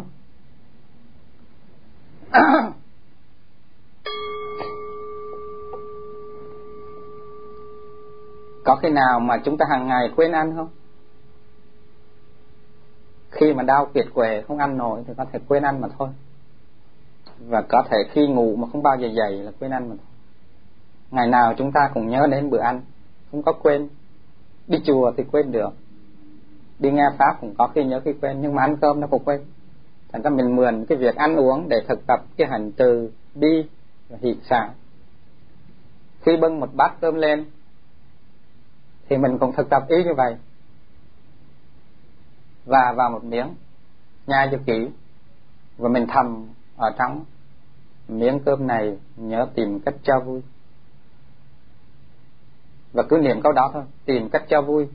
Có khi nào mà chúng ta hàng ngày quên ăn không? Khi mà đau kiệt quệ không ăn nổi thì có thể quên ăn mà thôi. Và có thể khi ngủ mà không bao giờ dậy là quên ăn mà thôi. Ngày nào chúng ta cũng nhớ đến bữa ăn, không có quên. Đi chùa thì quên được, đi nghe pháp cũng có khi nhớ khi quên, nhưng mà ăn cơm nó cũng quên. Thành ra mình mượn cái việc ăn uống để thực tập cái hành từ bi và hỷ xả. Khi bưng một bát cơm lên thì mình cũng thực tập ý như vậy, và vào một miếng nhai cho kỹ, và mình thầm ở trong miếng cơm này nhớ tìm cách cho vui, và cứ niệm câu đó thôi, tìm cách cho vui.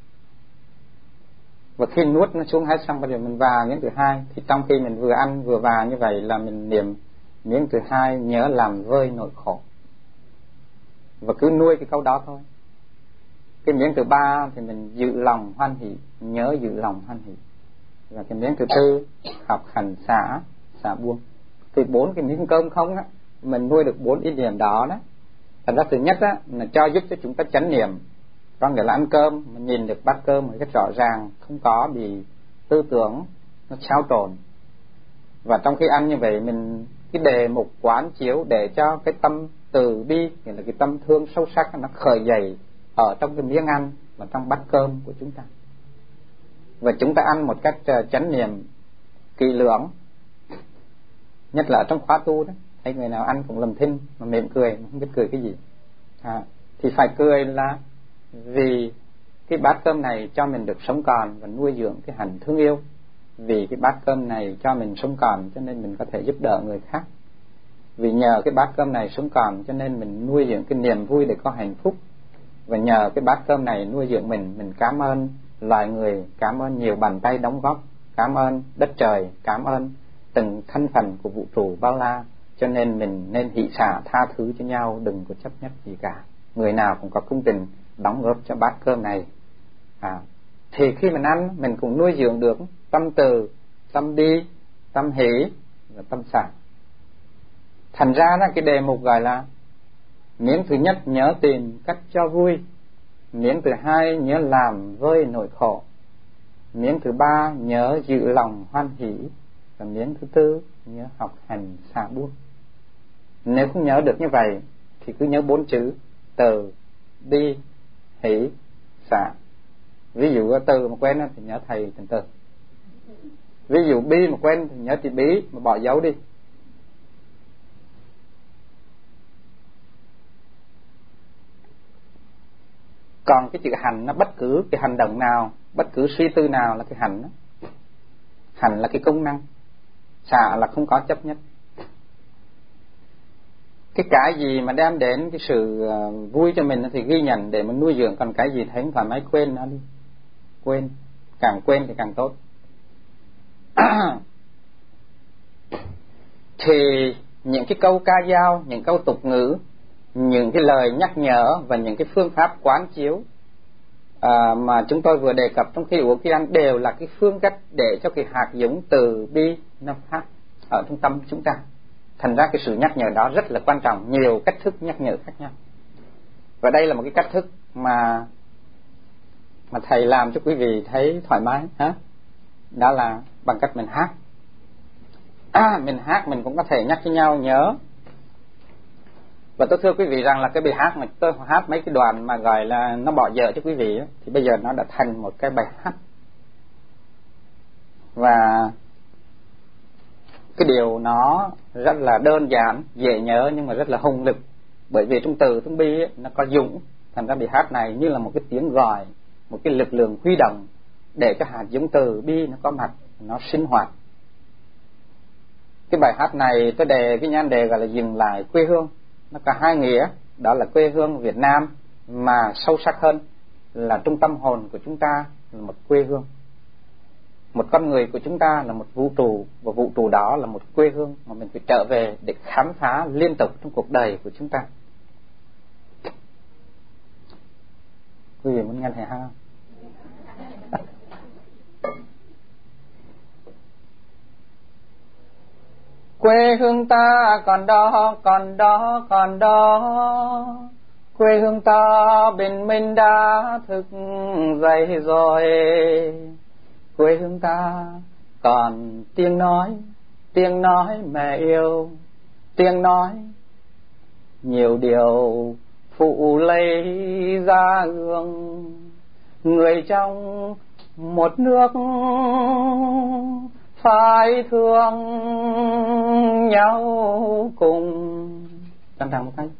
Và khi nuốt nó xuống hết xong, bây giờ mình vào miếng thứ hai, thì trong khi mình vừa ăn vừa vào như vậy là mình niệm miếng thứ hai nhớ làm vơi nỗi khổ, và cứ nuôi cái câu đó thôi. Cái miếng thứ ba thì mình giữ lòng hoan hỷ, nhớ giữ lòng hoan hỷ. Và cái miếng thứ tư học hành xả buông. thì 4 cái miếng cơm không á, mình nuôi được 4 ý niệm đó đó. Thành ra thứ nhất á là cho giúp cho chúng ta chánh niệm, có nghĩa là ăn cơm mình nhìn được bát cơm một cách rõ ràng, không có bị tư tưởng nó xáo trộn. Và trong khi ăn như vậy, mình cái đề mục quán chiếu để cho cái tâm từ bi, nghĩa là cái tâm thương sâu sắc nó khởi dậy ở trong cái miếng ăn và trong bát cơm của chúng ta. Và chúng ta ăn một cách chánh niệm kỹ lưỡng, nhất là trong khóa tu đó, thấy người nào ăn cũng lầm thinh mà mỉm cười, mà không biết cười cái gì. Thì phải cười là vì cái bát cơm này cho mình được sống còn và nuôi dưỡng cái hạnh thương yêu. Vì cái bát cơm này cho mình sống còn cho nên mình có thể giúp đỡ người khác. Vì nhờ cái bát cơm này sống còn cho nên mình nuôi dưỡng cái niềm vui để có hạnh phúc. Và nhờ cái bát cơm này nuôi dưỡng mình cảm ơn loài người, cảm ơn nhiều bàn tay đóng góp, cảm ơn đất trời, cảm ơn từng thân phận của vũ trụ bao la. Cho nên mình nên hỷ xả tha thứ cho nhau, đừng có chấp nhất gì cả. Người nào cũng có công trình đóng góp cho bát cơm này. Thì khi mình ăn, mình cũng nuôi dưỡng được tâm từ, tâm bi, tâm hỷ và tâm xả. Thành ra đó, cái đề mục gọi là miếng thứ nhất nhớ tìm cách cho vui, miếng thứ hai nhớ làm vơi nỗi khổ, miếng thứ ba nhớ giữ lòng hoan hỷ, và miếng thứ tư nhớ học hành xả buông. Nếu không nhớ được như vậy thì cứ nhớ 4 chữ từ, bi, hỷ, xả. Ví dụ từ mà quên thì nhớ thầy Trần Từ. Ví dụ bi mà quên thì nhớ chị Bí mà bỏ dấu đi. Còn cái chữ hành nó bất cứ cái hành động nào, bất cứ suy tư nào là cái hành đó. Hành là cái công năng, xả là không có chấp nhất. Cái gì mà đem đến cái sự vui cho mình thì ghi nhận để mình nuôi dưỡng, còn cái gì thấy thoải mái quên nó đi. Quên, càng quên thì càng tốt. Thì những cái câu ca dao, những câu tục ngữ, những cái lời nhắc nhở và những cái phương pháp quán chiếu mà chúng tôi vừa đề cập trong khi uống khi ăn đều là cái phương cách để cho cái hạt giống từ bi nó phát ở trong tâm chúng ta. Thành ra cái sự nhắc nhở đó rất là quan trọng, nhiều cách thức nhắc nhở khác nhau. Và đây là một cái cách thức mà thầy làm cho quý vị thấy thoải mái. Đó là bằng cách mình hát. Mình hát mình cũng có thể nhắc cho nhau nhớ. Và tôi thưa quý vị rằng là cái bài hát mà tôi hát mấy cái đoạn mà gọi là nó bỏ dở cho quý vị ấy, thì bây giờ nó đã thành một cái bài hát. Và cái điều nó rất là đơn giản, dễ nhớ nhưng mà rất là hùng lực. Bởi vì trong từ trong bi ấy, nó có dũng. Thành ra bài hát này như là một cái tiếng gọi, một cái lực lượng huy động để cho hạt giống từ bi nó có mặt, nó sinh hoạt. Cái bài hát này tôi đề cái nhan đề gọi là dừng lại quê hương. Nó có hai nghĩa, đó là quê hương Việt Nam, mà sâu sắc hơn là trong tâm hồn của chúng ta là một quê hương. Một con người của chúng ta là một vũ trụ, và vũ trụ đó là một quê hương mà mình phải trở về để khám phá liên tục trong cuộc đời của chúng ta. Quý vị muốn nghe thầy hát không? Quê hương ta còn đó, còn đó, còn đó. Quê hương ta bình minh đã thức dậy rồi. Quê hương ta còn tiếng nói mẹ yêu, tiếng nói nhiều điều phụ lấy ra gương. Người trong một nước phải thương nhau cùng. Căng thẳng một cái.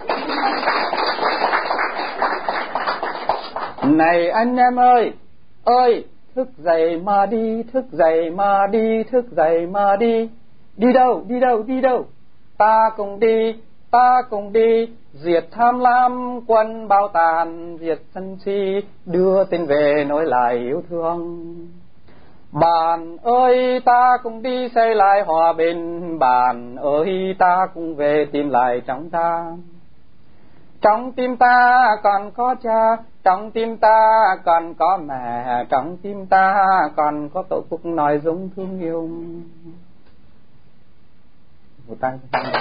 Này anh em ơi, thức dậy mà đi, thức dậy mà đi, thức dậy mà đi. Đi đâu, ta cùng đi, diệt tham lam quân bao tàn, diệt sân si đưa tin về nối lại yêu thương. Bạn ơi ta cùng đi xây lại hòa bình, bạn ơi ta cùng về tìm lại trong ta. Trong tim ta còn có cha, trong tim ta còn có mẹ, trong tim ta còn có tổ quốc nói giống thương yêu. một tay.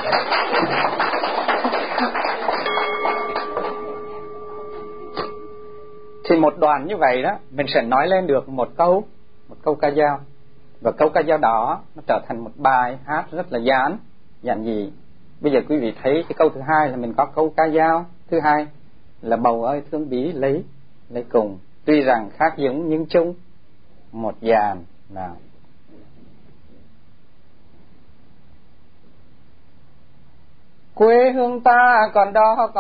Thì một đoạn như vậy đó, mình sẽ nói lên được một câu ca dao, và câu ca dao đó nó trở thành một bài hát rất là giản dị. Bây giờ quý vị thấy cái câu thứ hai là mình có câu ca dao thứ hai là bầu ơi thương bí lấy cùng, tuy rằng khác giống nhưng chung một dàn. Nào, quê hương ta còn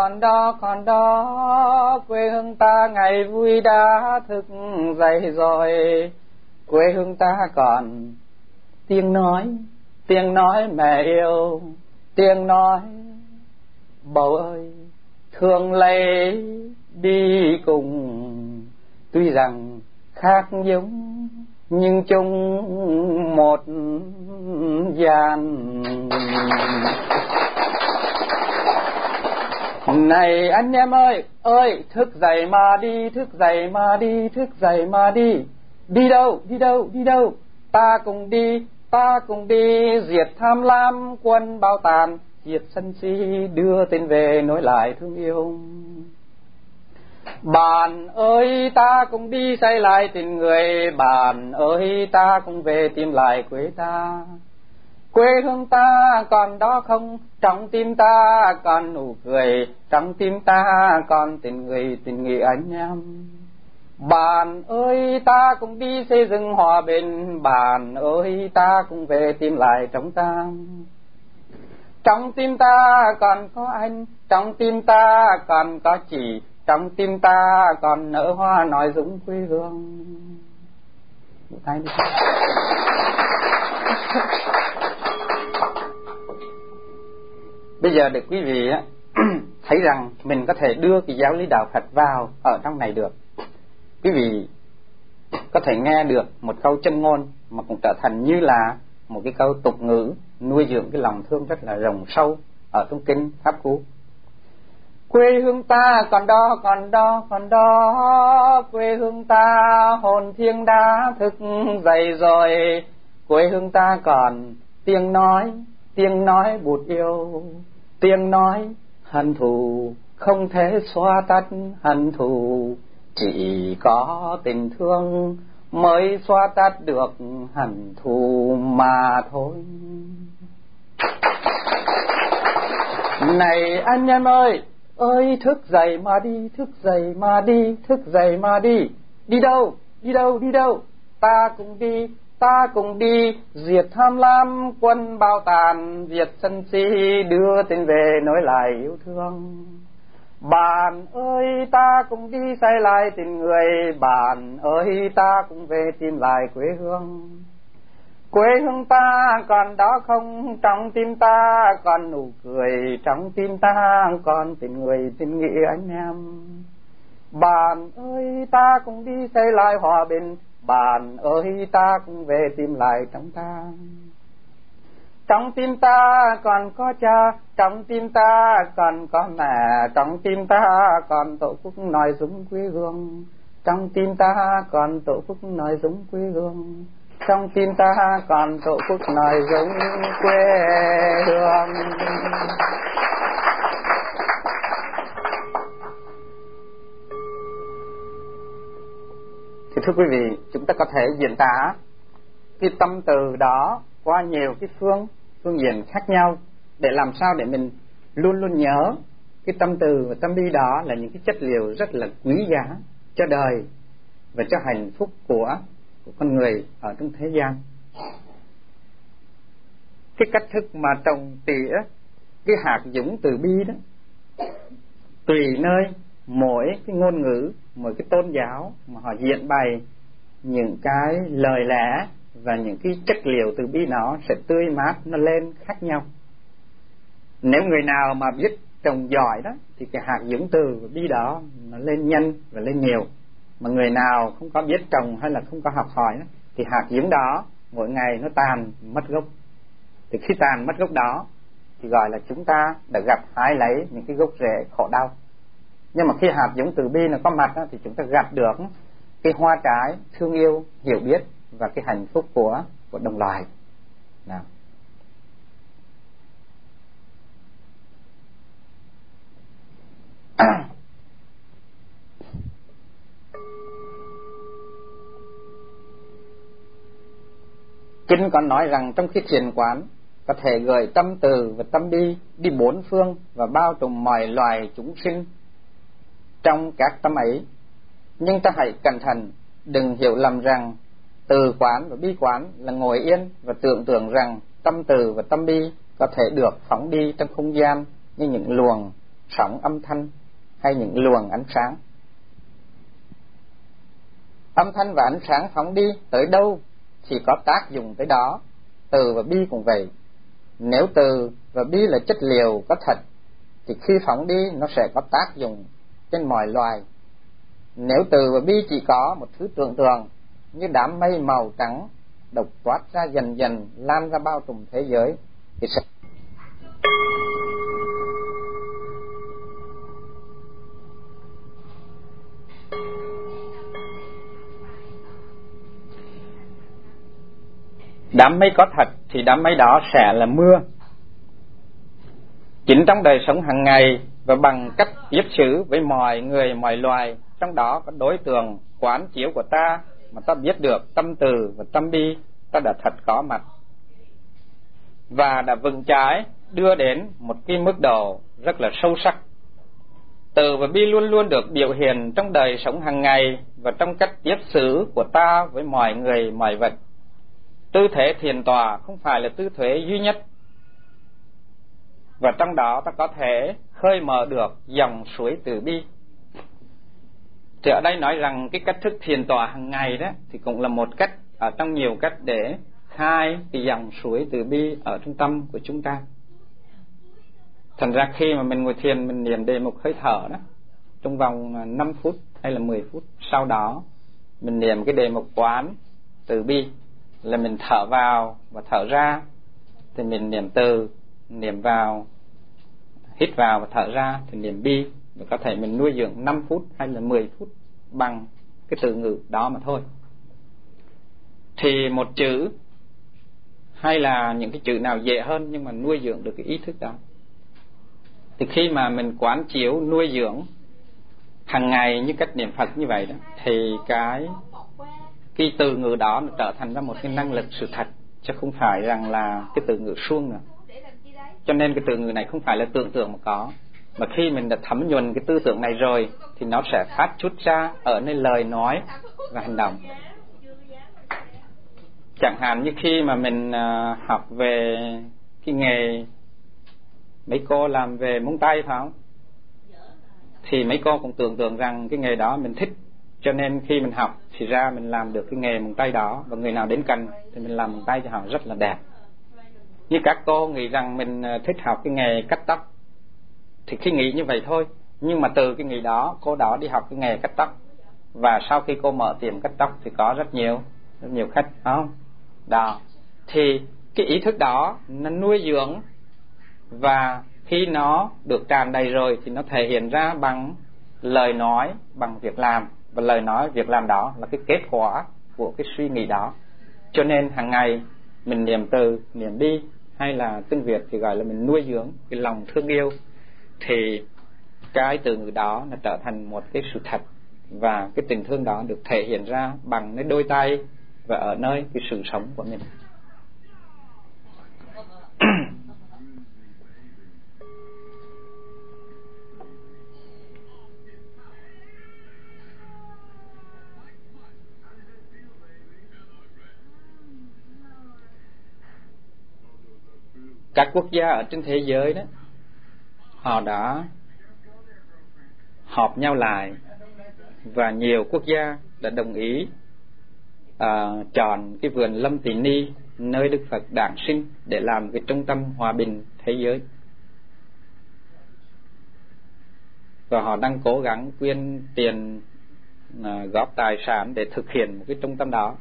đó, quê hương ta ngày vui đã thức dậy rồi. Quê hương ta còn tiếng nói mẹ yêu, tiếng nói bầu ơi thương lấy đi cùng, tuy rằng khác giống nhưng chung một gian. Này anh em ơi, thức dậy mà đi, đi đâu, ta cùng đi, diệt tham lam quân bao tàn, diệt sân si đưa tên về nối lại thương yêu. Bạn ơi ta cùng đi xây lại tình người, bạn ơi ta cùng về tìm lại quê ta. Quê hương ta còn đó không, trong tim ta còn nụ cười, trong tim ta còn tình người tình nghĩa anh em. Bạn ơi ta cùng đi xây dựng hòa bình, bạn ơi ta cùng về tìm lại trong ta. Trong tim ta còn có anh, trong tim ta còn có chị, trong tim ta còn nở hoa nói dũng quê hương. Bây giờ để quý vị thấy rằng mình có thể đưa cái giáo lý đạo Phật vào ở trong này được. Quý vị có thể nghe được một câu châm ngôn mà cũng trở thành như là một cái câu tục ngữ nuôi dưỡng cái lòng thương rất là rộng sâu ở trong kinh Pháp Cú. Quê hương ta còn đó, quê hương ta hồn thiêng đã thức dậy rồi. Quê hương ta còn tiếng nói bụt yêu, tiếng nói hận thù không thể xóa tắt hận thù, chỉ có tình thương mới xóa tắt được hận thù mà thôi. Này anh em ơi, thức dậy mà đi, đi đâu, ta cùng đi, diệt tham lam quân bao tàn, diệt sân si đưa tình về nối lại yêu thương. Bạn ơi ta cùng đi xây lại tình người, bạn ơi ta cùng về tìm lại quê hương. Quê hương ta còn đó không, trong tim ta còn nụ cười, trong tim ta còn tình người tình nghĩa anh em. Bạn ơi ta cùng đi xây lại hòa bình, bạn ơi ta cùng về tìm lại trong ta. Trong tim ta còn có cha, trong tim ta còn có mẹ, trong tim ta còn tổ quốc nói dũng quê hương, trong tim ta còn tổ quốc nói dũng quê hương, trong tim ta còn tổ quốc nói dũng quê hương. Thì thưa quý vị, chúng ta có thể diễn tả cái tâm từ đó qua nhiều cái phương diện khác nhau để làm sao để mình luôn luôn nhớ cái tâm từ và tâm bi đó là những cái chất liệu rất là quý giá cho đời và cho hạnh phúc của con người ở trong thế gian. Cái cách thức mà trồng tỉa cái hạt giống từ bi đó, tùy nơi mỗi cái ngôn ngữ, mỗi cái tôn giáo mà họ diễn bày những cái lời lẽ và những cái chất liệu từ bi nó sẽ tươi mát, nó lên khác nhau. Nếu người nào mà biết trồng giỏi đó thì cái hạt giống từ bi đó nó lên nhanh và lên nhiều, mà người nào không có biết trồng hay là không có học hỏi đó, thì hạt giống đó mỗi ngày nó tàn mất gốc. Thì khi tàn mất gốc đó thì gọi là chúng ta đã gặt hái lấy những cái gốc rễ khổ đau. Nhưng mà khi hạt giống từ bi nó có mặt đó, thì chúng ta gặt được cái hoa trái thương yêu, hiểu biết và cái hạnh phúc của đồng loài. Nào, Kinh còn nói rằng trong khi thiền quán có thể gửi tâm từ và tâm bi đi bốn phương và bao trùm mọi loài chúng sinh trong các tâm ấy. Nhưng ta hãy cẩn thận, đừng hiểu lầm rằng từ quán và bi quán là ngồi yên và tưởng tượng rằng tâm từ và tâm bi có thể được phóng đi trong không gian như những luồng sóng âm thanh hay những luồng ánh sáng. Âm thanh và ánh sáng phóng đi tới đâu thì có tác dụng tới đó, từ và bi cũng vậy. Nếu từ và bi là chất liệu có thật thì khi phóng đi nó sẽ có tác dụng trên mọi loài. Nếu từ và bi chỉ có một thứ tưởng tượng như đám mây màu trắng độc toát ra dần dần lan ra bao trùm thế giới thì sẽ đám mây có thật thì đám mây đó sẽ là mưa. Chính trong đời sống hàng ngày và bằng cách tiếp xử với mọi người mọi loài, trong đó có đối tượng quán chiếu của ta mà ta biết được tâm từ và tâm bi ta đã thật có mặt và đã vững chãi đưa đến một cái mức độ rất là sâu sắc. Từ và bi luôn luôn được biểu hiện trong đời sống hàng ngày và trong cách tiếp xử của ta với mọi người mọi vật. Tư thế thiền tọa không phải là tư thế duy nhất, và trong đó ta có thể khơi mở được dòng suối từ bi. Thì ở đây nói rằng cái cách thức thiền tọa hàng ngày đó thì cũng là một cách ở trong nhiều cách để khai cái dòng suối từ bi ở trong tâm của chúng ta. Thành ra khi mà mình ngồi thiền, mình niệm đề mục hơi thở đó trong vòng 5 phút hay là 10 phút, sau đó mình niệm cái đề mục quán từ bi, là mình thở vào và thở ra, thì mình niệm từ, niệm vào, hít vào và thở ra thì niệm bi. Và có thể mình nuôi dưỡng 5 phút hay là 10 phút bằng cái từ ngữ đó mà thôi. Thì một chữ hay là những cái chữ nào dễ hơn nhưng mà nuôi dưỡng được cái ý thức đó. Thì khi mà mình quán chiếu nuôi dưỡng hàng ngày như cách niệm Phật như vậy đó, thì cái từ ngữ đó nó trở thành ra một cái năng lực sự thật, chứ không phải rằng là cái từ ngữ suông nữa. Cho nên cái từ ngữ này không phải là tưởng tượng mà có, mà khi mình đã thấm nhuần cái tư tưởng này rồi thì nó sẽ phát chút ra ở nơi lời nói và hành động. Chẳng hạn như khi mà mình học về cái nghề, mấy cô làm về móng tay phải không, thì mấy cô cũng tưởng tượng rằng cái nghề đó mình thích, cho nên khi mình học thì ra mình làm được cái nghề móng tay đó, và người nào đến cần thì mình làm móng tay cho họ rất là đẹp. Như các cô nghĩ rằng mình thích học cái nghề cắt tóc, thì khi nghĩ như vậy thôi, nhưng mà từ cái nghĩ đó cô đó đi học cái nghề cắt tóc, và sau khi cô mở tiệm cắt tóc thì có rất nhiều khách, không đó. Thì cái ý thức đó nó nuôi dưỡng, và khi nó được tràn đầy rồi thì nó thể hiện ra bằng lời nói, bằng việc làm, và lời nói việc làm đó là cái kết quả của cái suy nghĩ đó. Cho nên hàng ngày mình niệm từ, niệm bi, hay là tiếng Việt thì gọi là mình nuôi dưỡng cái lòng thương yêu, thì cái từ ngữ đó nó trở thành một cái sự thật, và cái tình thương đó được thể hiện ra bằng cái đôi tay và ở nơi cái sự sống của mình. Các quốc gia ở trên thế giới đó, họ đã họp nhau lại, và nhiều quốc gia đã đồng ý chọn cái vườn Lâm Tỳ Ni, nơi Đức Phật đản sinh, để làm cái trung tâm hòa bình thế giới. Và họ đang cố gắng quyên tiền, góp tài sản để thực hiện một cái trung tâm đó.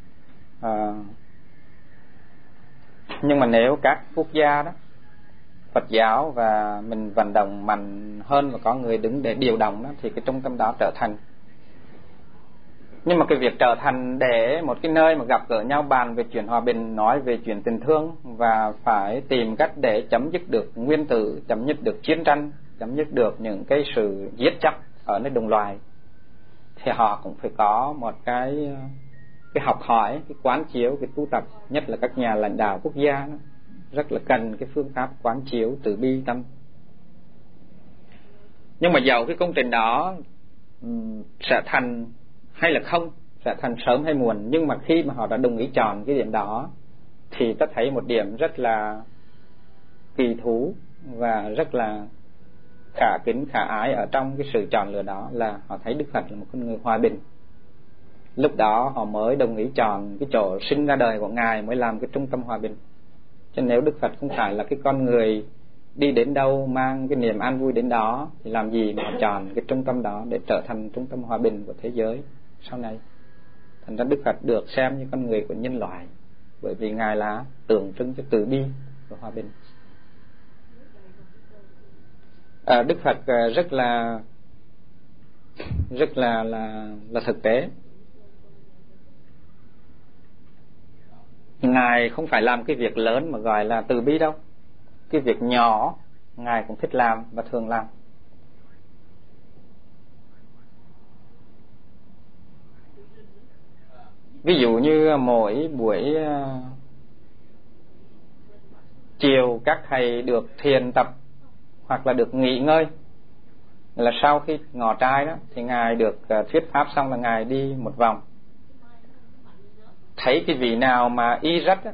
Nhưng mà nếu các quốc gia đó, Phật giáo và mình vận động mạnh hơn và có người đứng để điều động đó, thì cái trung tâm đó trở thành. Nhưng mà cái việc trở thành để một cái nơi mà gặp gỡ nhau, bàn về chuyện hòa bình, nói về chuyện tình thương, và phải tìm cách để chấm dứt được nguyên tử, chấm dứt được chiến tranh, chấm dứt được những cái sự giết chóc ở nơi đồng loài, thì họ cũng phải có một cái học hỏi, cái quán chiếu, cái tu tập, nhất là các nhà lãnh đạo quốc gia đó, rất là cần cái phương pháp quán chiếu từ bi tâm. Nhưng mà dầu cái công trình đó sẽ thành hay là không, sẽ thành sớm hay muộn, nhưng mà khi mà họ đã đồng ý chọn cái điểm đó, thì ta thấy một điểm rất là kỳ thú và rất là khả kính khả ái ở trong cái sự chọn lựa đó, là họ thấy Đức Phật là một con người hòa bình. Lúc đó họ mới đồng ý chọn cái chỗ sinh ra đời của Ngài mới làm cái trung tâm hòa bình. Chứ nếu Đức Phật không phải là cái con người đi đến đâu mang cái niềm an vui đến đó, thì làm gì mà chọn cái trung tâm đó để trở thành trung tâm hòa bình của thế giới sau này. Thành ra Đức Phật được xem như con người của nhân loại, bởi vì Ngài là tượng trưng cho từ bi và hòa bình. Đức Phật rất là thực tế. Ngài không phải làm cái việc lớn mà gọi là từ bi đâu. Cái việc nhỏ Ngài cũng thích làm và thường làm. Ví dụ như mỗi buổi chiều các thầy được thiền tập hoặc là được nghỉ ngơi, là sau khi ngọ trai đó thì Ngài được thuyết pháp xong là Ngài đi một vòng. Thấy cái vị nào mà y rách á,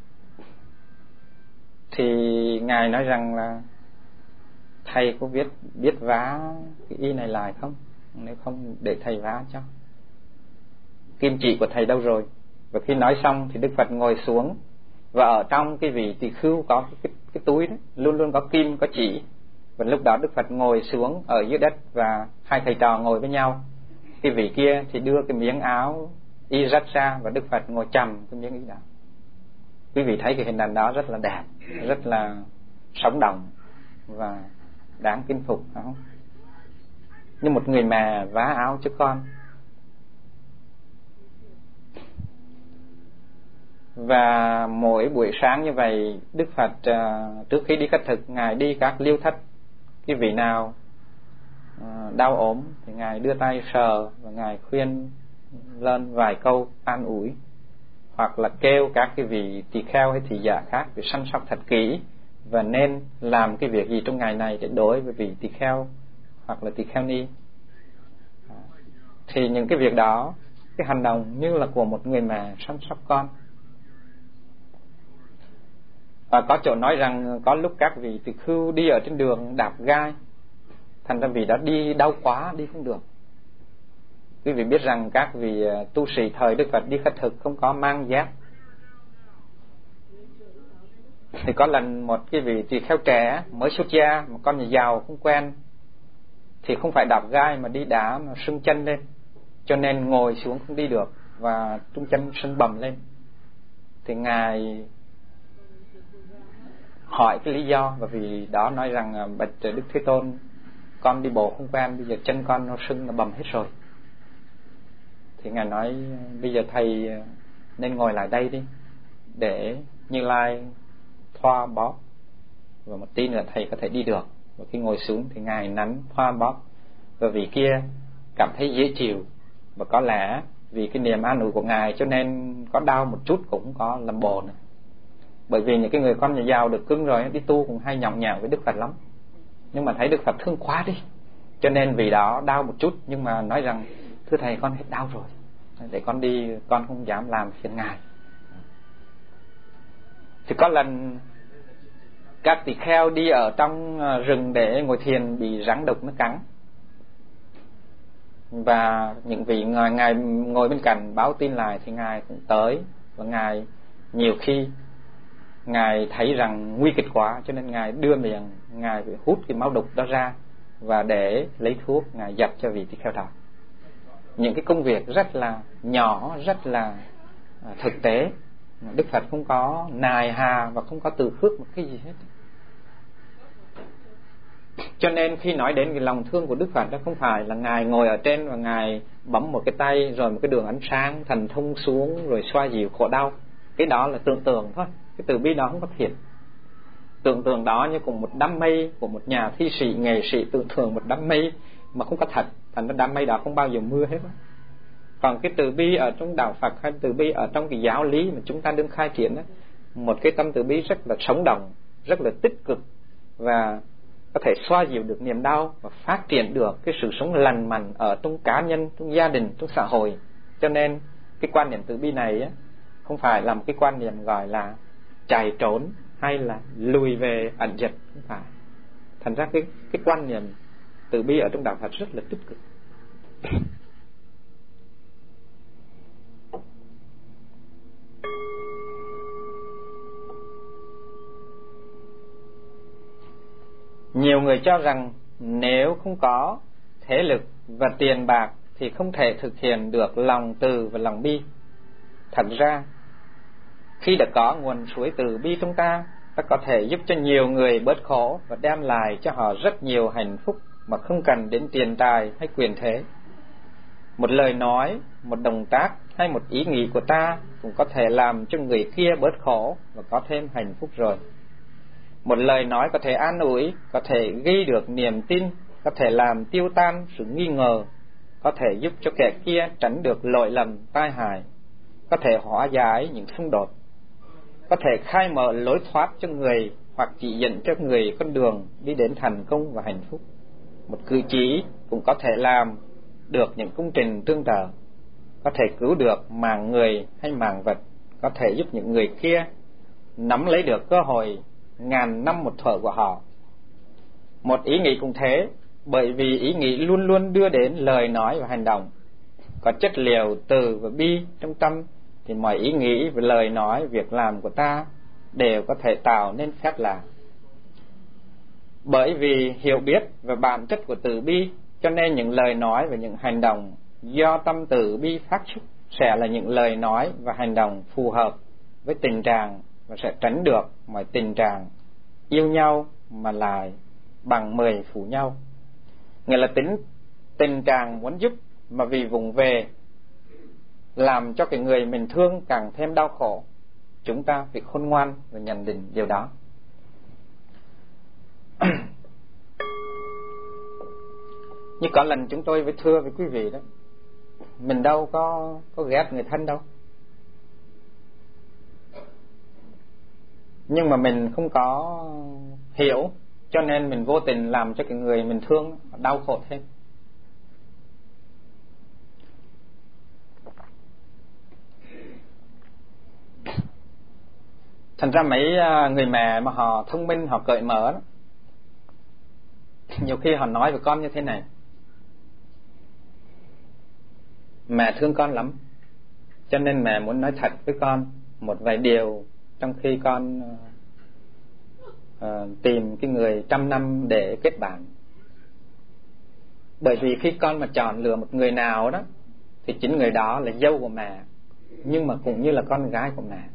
thì Ngài nói rằng là thầy có biết vá cái y này lại không? Nếu không để thầy vá cho. Kim chỉ của thầy đâu rồi? Và khi nói xong thì Đức Phật ngồi xuống, và ở trong cái vị tỳ khưu có cái túi đó, luôn luôn có kim có chỉ. Và lúc đó Đức Phật ngồi xuống ở dưới đất và hai thầy trò ngồi với nhau. Cái vị kia thì đưa cái miếng áo y rách ra và Đức Phật ngồi chầm cái miếng y đó. Quý vị thấy cái hình ảnh đó rất là đẹp, rất là sống động và đáng kính phục, phải không? Như một người mẹ vá áo cho con. Và mỗi buổi sáng như vậy, Đức Phật trước khi đi khất thực, Ngài đi các liêu thất. Cái vị nào đau ốm thì Ngài đưa tay sờ và Ngài khuyên lên vài câu an ủi, hoặc là kêu các cái vị tỳ kheo hay thị giả khác phải săn sóc thật kỹ và nên làm cái việc gì trong ngày này để đối với vị tỳ kheo hoặc là tỳ kheo ni. Thì những cái việc đó, cái hành động như là của một người mẹ săn sóc con. Và có chỗ nói rằng có lúc các vị tỳ khưu đi ở trên đường đạp gai, thành ra vì đã đi đau quá, đi không được. Quý vị biết rằng các vị tu sĩ thời Đức Phật đi khất thực không có mang dép. Thì có lần một cái vị tỳ kheo trẻ mới xuất gia, một con nhà giàu không quen, thì không phải đạp gai mà đi đá mà sưng chân lên, cho nên ngồi xuống không đi được và trung chân sưng bầm lên. Thì Ngài hỏi cái lý do, và vì đó nói rằng bạch Đức Thế Tôn, con đi bộ không quen, bây giờ chân con nó sưng, nó bầm hết rồi. Thì Ngài nói bây giờ thầy nên ngồi lại đây đi, để Như Lai thoa bóp, và một tí nữa thầy có thể đi được. Và khi ngồi xuống thì Ngài nắn thoa bóp, và vị kia cảm thấy dễ chịu, và có lẽ vì cái niềm an ủi của Ngài cho nên có đau một chút cũng có làm bồ nữa. Bởi vì những cái người con nhà giàu được cưng rồi đi tu cũng hay nhõng nhẽo với Đức Phật lắm, nhưng mà thấy Đức Phật thương quá đi, cho nên vì đó đau một chút, nhưng mà nói rằng thưa thầy con hết đau rồi, để con đi, con không dám làm phiền Ngài. Thì có lần các tỳ kheo đi ở trong rừng để ngồi thiền bị rắn độc nó cắn, và những vị Ngài ngồi bên cạnh báo tin lại thì Ngài cũng tới. Và Ngài nhiều khi Ngài thấy rằng nguy kịch quá, cho nên Ngài đưa miệng, Ngài phải hút cái máu độc đó ra và để lấy thuốc Ngài dập cho vị tỳ kheo đó. Những cái công việc rất là nhỏ, rất là thực tế. Đức Phật không có nài hà và không có từ khước một cái gì hết. Cho nên khi nói đến cái lòng thương của Đức Phật, đó không phải là Ngài ngồi ở trên và Ngài bấm một cái tay rồi một cái đường ánh sáng thần thông xuống rồi xoa dịu khổ đau. Cái đó là tưởng tượng thôi, cái từ bi đó không có thiệt. tưởng tượng đó như cùng một đám mây của một nhà thi sĩ, nghệ sĩ tưởng tượng một đám mây mà không có thật, thành ra đám mây đó không bao giờ mưa hết. Còn cái từ bi ở trong đạo Phật hay từ bi ở trong cái giáo lý mà chúng ta đương khai triển đó, một cái tâm từ bi rất là sống động, rất là tích cực, và có thể xoa dịu được niềm đau và phát triển được cái sự sống lành mạnh ở trong cá nhân, trong gia đình, trong xã hội. Cho nên cái quan niệm từ bi này á, không phải là một cái quan niệm gọi là chạy trốn hay là lùi về ẩn dật, không phải. Thành ra cái quan niệm từ bi ở trong đạo Phật rất là tích cực. Nhiều người cho rằng nếu không có thế lực và tiền bạc thì không thể thực hiện được lòng từ và lòng bi. Thật ra, khi đã có nguồn suối từ bi trong ta có thể giúp cho nhiều người bớt khổ và đem lại cho họ rất nhiều hạnh phúc mà không cần đến tiền tài hay quyền thế. Một lời nói, một động tác hay một ý nghĩ của ta cũng có thể làm cho người kia bớt khổ và có thêm hạnh phúc rồi. Một lời nói có thể an ủi, có thể gây được niềm tin, có thể làm tiêu tan sự nghi ngờ, có thể giúp cho kẻ kia tránh được lỗi lầm tai hại, có thể hóa giải những xung đột, có thể khai mở lối thoát cho người hoặc chỉ dẫn cho người con đường đi đến thành công và hạnh phúc. Một cử chỉ cũng có thể làm được những công trình tương trợ, có thể cứu được mạng người hay mạng vật, có thể giúp những người kia nắm lấy được cơ hội ngàn năm một thuở của họ. Một ý nghĩ cũng thế, bởi vì ý nghĩ luôn luôn đưa đến lời nói và hành động. Có chất liệu từ và bi trong tâm thì mọi ý nghĩ và lời nói, việc làm của ta đều có thể tạo nên phép lạ. Bởi vì hiểu biết và bản chất của từ bi, cho nên những lời nói và những hành động do tâm từ bi phát xuất sẽ là những lời nói và hành động phù hợp với tình trạng và sẽ tránh được mọi tình trạng yêu nhau mà lại bằng 10 phụ nhau. Nghĩa là tình trạng muốn giúp mà vì vùng về làm cho cái người mình thương càng thêm đau khổ. Chúng ta phải khôn ngoan và nhận định điều đó. Như có lần chúng tôi với thưa với quý vị đó, mình đâu có ghét người thân đâu, nhưng mà mình không có hiểu, cho nên mình vô tình làm cho cái người mình thương đau khổ thêm. Thành ra mấy người mẹ mà họ thông minh, họ cởi mở đó, nhiều khi họ nói với con như thế này: mẹ thương con lắm, cho nên mẹ muốn nói thật với con một vài điều trong khi con tìm cái người 100 năm để kết bạn. Bởi vì khi con mà chọn lựa một người nào đó thì chính người đó là dâu của mẹ, nhưng mà cũng như là con gái của mẹ.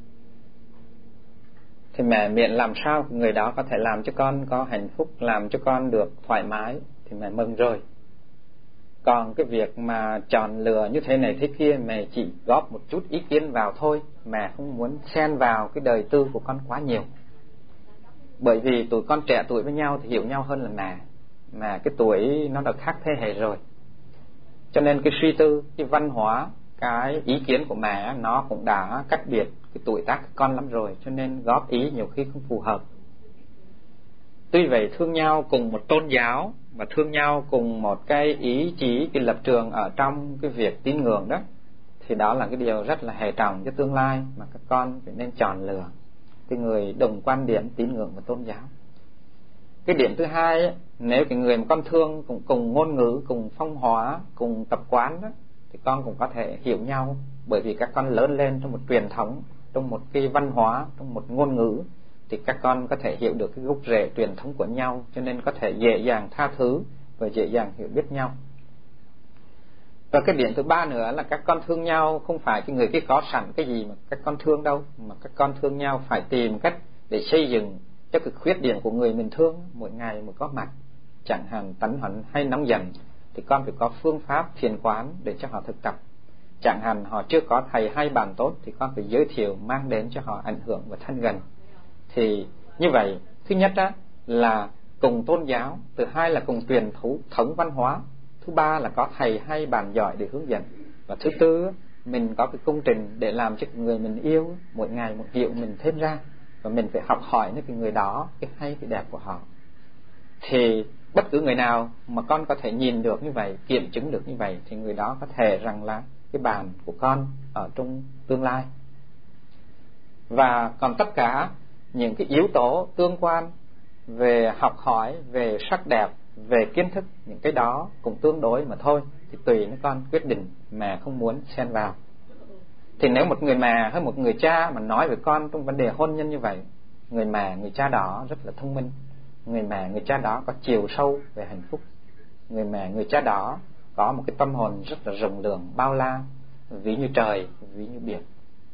Thì mẹ miệng làm sao người đó có thể làm cho con có hạnh phúc, làm cho con được thoải mái thì mẹ mừng rồi. Còn cái việc mà chọn lựa như thế này thế kia, mẹ chỉ góp một chút ý kiến vào thôi, mẹ không muốn xen vào cái đời tư của con quá nhiều. Bởi vì tụi con trẻ tuổi với nhau thì hiểu nhau hơn là mẹ. Mà cái tuổi nó đã khác thế hệ rồi, cho nên cái suy tư, cái văn hóa, cái ý kiến của mẹ nó cũng đã cách biệt cái tuổi tác con lắm rồi, cho nên góp ý nhiều khi không phù hợp. Tuy vậy thương nhau cùng một tôn giáo và thương nhau cùng một cái ý chí, cái lập trường ở trong cái việc tín ngưỡng đó, thì đó là cái điều rất là hệ trọng cho tương lai mà các con phải nên chọn lựa cái người đồng quan điểm tín ngưỡng và tôn giáo. Cái điểm thứ hai ấy, nếu cái người mà con thương cũng cùng ngôn ngữ, cùng phong hóa, cùng tập quán đó, thì con cũng có thể hiểu nhau. Bởi vì các con lớn lên trong một truyền thống, trong một cái văn hóa, trong một ngôn ngữ, thì các con có thể hiểu được cái gốc rễ truyền thống của nhau, cho nên có thể dễ dàng tha thứ và dễ dàng hiểu biết nhau. Và cái điểm thứ ba nữa là các con thương nhau không phải cái người kia có sẵn cái gì mà các con thương đâu, mà các con thương nhau phải tìm cách để xây dựng cho cái khuyết điểm của người mình thương mỗi ngày một có mặt. Chẳng hạn tánh hận hay nóng giận thì con phải có phương pháp thiền quán để cho họ thực tập. Chẳng hạn họ chưa có thầy hay bạn tốt thì con phải giới thiệu mang đến cho họ ảnh hưởng và thân gần. Thì Như vậy, thứ nhất á, là cùng tôn giáo, thứ hai là cùng truyền thống văn hóa, thứ ba là có thầy hay bạn giỏi để hướng dẫn, và thứ tư mình có cái công trình để làm cho người mình yêu mỗi ngày một hiệu mình thêm ra, và mình phải học hỏi những cái người đó cái hay cái đẹp của họ. Thì bất cứ người nào mà con có thể nhìn được như vậy, kiểm chứng được như vậy, thì người đó có thể rằng là cái bạn của con ở trong tương lai. Và còn tất cả những cái yếu tố tương quan về học hỏi, về sắc đẹp, về kiến thức, những cái đó cũng tương đối mà thôi, thì tùy nó con quyết định, mẹ không muốn xen vào. Thì nếu một người mẹ hay một người cha mà nói với con trong vấn đề hôn nhân như vậy, người mẹ, người cha đó rất là thông minh, người mẹ, người cha đó có chiều sâu về hạnh phúc, người mẹ, người cha đó có một cái tâm hồn rất là rộng lượng, bao la, ví như trời, ví như biển.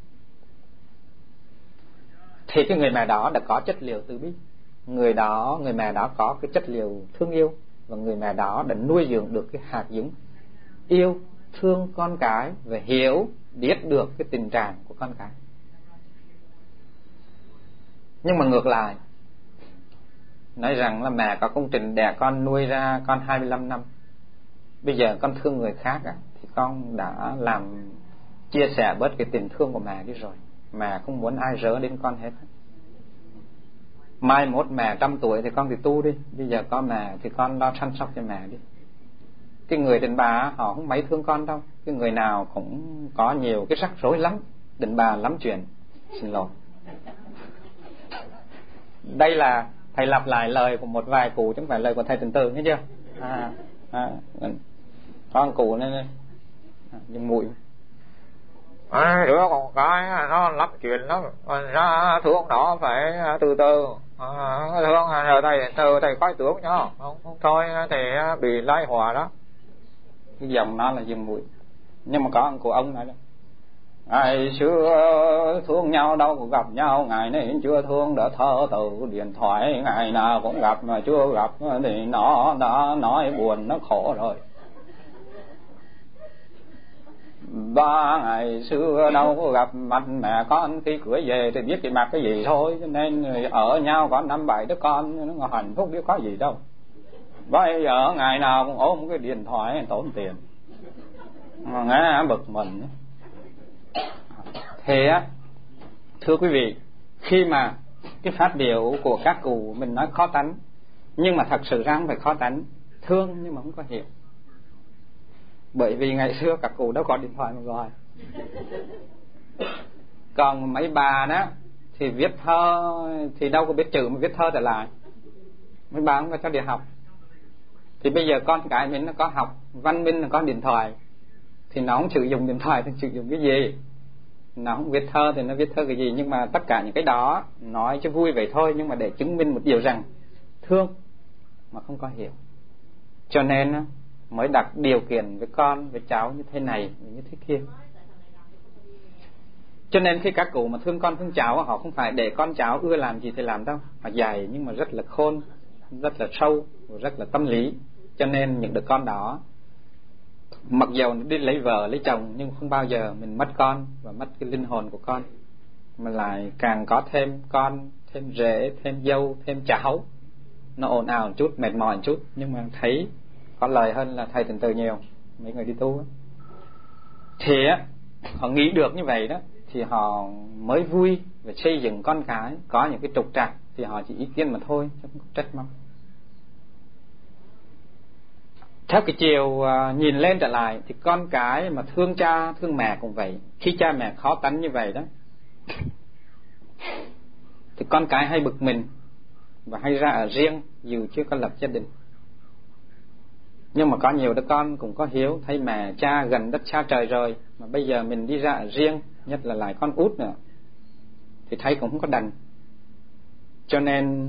Thì cái người mẹ đó đã có chất liệu từ bi, người mẹ đó có cái chất liệu thương yêu, và người mẹ đó đã nuôi dưỡng được cái hạt giống yêu thương con cái và hiểu biết được cái tình trạng của con cái. Nhưng mà ngược lại, nói rằng là mẹ có công trình đẻ con nuôi ra con 25 năm, bây giờ con thương người khác thì con đã làm chia sẻ bớt cái tình thương của mẹ đi rồi. Mẹ không muốn ai rỡ đến con hết. Mai mốt mẹ 100 tuổi thì con thì tu đi, bây giờ có mẹ thì con lo chăm sóc cho mẹ đi. Cái người đàn bà họ không mấy thương con đâu, cái người nào cũng có nhiều cái rắc rối lắm, đàn bà lắm chuyện. Xin lỗi, đây là thầy lặp lại lời của một vài cụ chứ không phải lời của thầy Từ Từ, nghe chưa? Có một cụ này dùng mũi.
Đứa con cái nó lắm chuyện lắm, nó thương nó phải từ từ, thương rồi thầy coi tướng nhá, không thôi thì bị lai hòa đó.
Cái dòng nó là dùng mũi. Nhưng mà có một cụ ông nói đó, ngày xưa thương nhau đâu có gặp nhau, ngày nay chưa thương đã thơ từ điện thoại, ngày nào cũng gặp mà chưa gặp thì nó đã nói buồn nó khổ rồi. 3 ngày xưa đâu có gặp mặt mẹ con, khi cưới về thì biết cái mặt cái gì thôi, cho nên ở nhau có 5-7 đứa con nó hạnh phúc biết có gì đâu. Bây giờ ngày nào cũng ôm cái điện thoại tốn tiền, mà nghe bực mình. Thế á, thưa quý vị, khi mà cái phát biểu của các cụ mình nói khó tánh, nhưng mà thật sự ra không phải khó tánh, thương nhưng mà không có hiểu. Bởi vì ngày xưa các cụ đâu có điện thoại mà gọi. Còn mấy bà đó thì viết thơ thì đâu có biết chữ mà viết thơ trở lại. Mấy bà không có cho đi học. Thì bây giờ con cái mình nó có học văn minh, nó có điện thoại, thì nó không sử dụng điện thoại thì sử dụng cái gì? Nó không viết thơ thì nó viết thơ cái gì? Nhưng mà tất cả những cái đó nói cho vui vậy thôi, nhưng mà để chứng minh một điều rằng thương mà không có hiểu. Cho nên mới đặt điều kiện với con, với cháu như thế này, như thế kia. Cho nên khi các cụ mà thương con thương cháu, họ không phải để con cháu ưa làm gì thì làm đâu. Họ dạy nhưng mà rất là khôn, rất là sâu, rất là tâm lý. Cho nên những đứa con đó, mặc dầu đi lấy vợ, lấy chồng, nhưng không bao giờ mình mất con và mất cái linh hồn của con. Mà lại càng có thêm con, thêm rể, thêm dâu, thêm cháu, nó ồn ào một chút, mệt mỏi một chút, nhưng mà thấy có lời hơn là thầy Từ Từ nhiều, mấy người đi tu á. Thì họ nghĩ được như vậy đó, thì họ mới vui và xây dựng con cái. Có những cái trục trặc thì họ chỉ ý kiến mà thôi, chứ không trách móc. Theo cái chiều nhìn lên trở lại, thì con cái mà thương cha thương mẹ cũng vậy. Khi cha mẹ khó tánh như vậy đó, thì con cái hay bực mình và hay ra ở riêng dù chưa có lập gia đình. Nhưng mà có nhiều đứa con cũng có hiếu, thấy mẹ cha gần đất xa trời rồi mà bây giờ mình đi ra ở riêng, nhất là lại con út nữa, thì thấy cũng không có đành. Cho nên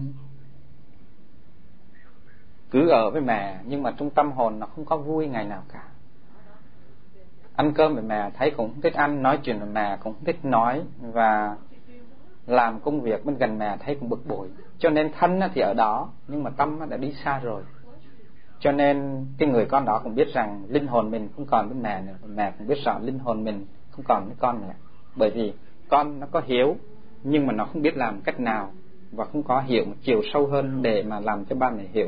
cứ ở với mẹ, nhưng mà trong tâm hồn nó không có vui ngày nào cả. Ăn cơm với mẹ thấy cũng không thích ăn, nói chuyện với mẹ cũng không thích nói, và làm công việc bên gần mẹ thấy cũng bực bội. Cho nên thân thì ở đó, nhưng mà tâm đã đi xa rồi. Cho nên cái người con đó cũng biết rằng linh hồn mình không còn với mẹ nữa, mẹ cũng biết rõ linh hồn mình không còn với con nữa. Bởi vì con nó có hiếu, nhưng mà nó không biết làm cách nào và không có hiểu một chiều sâu hơn để mà làm cho ba mẹ hiểu.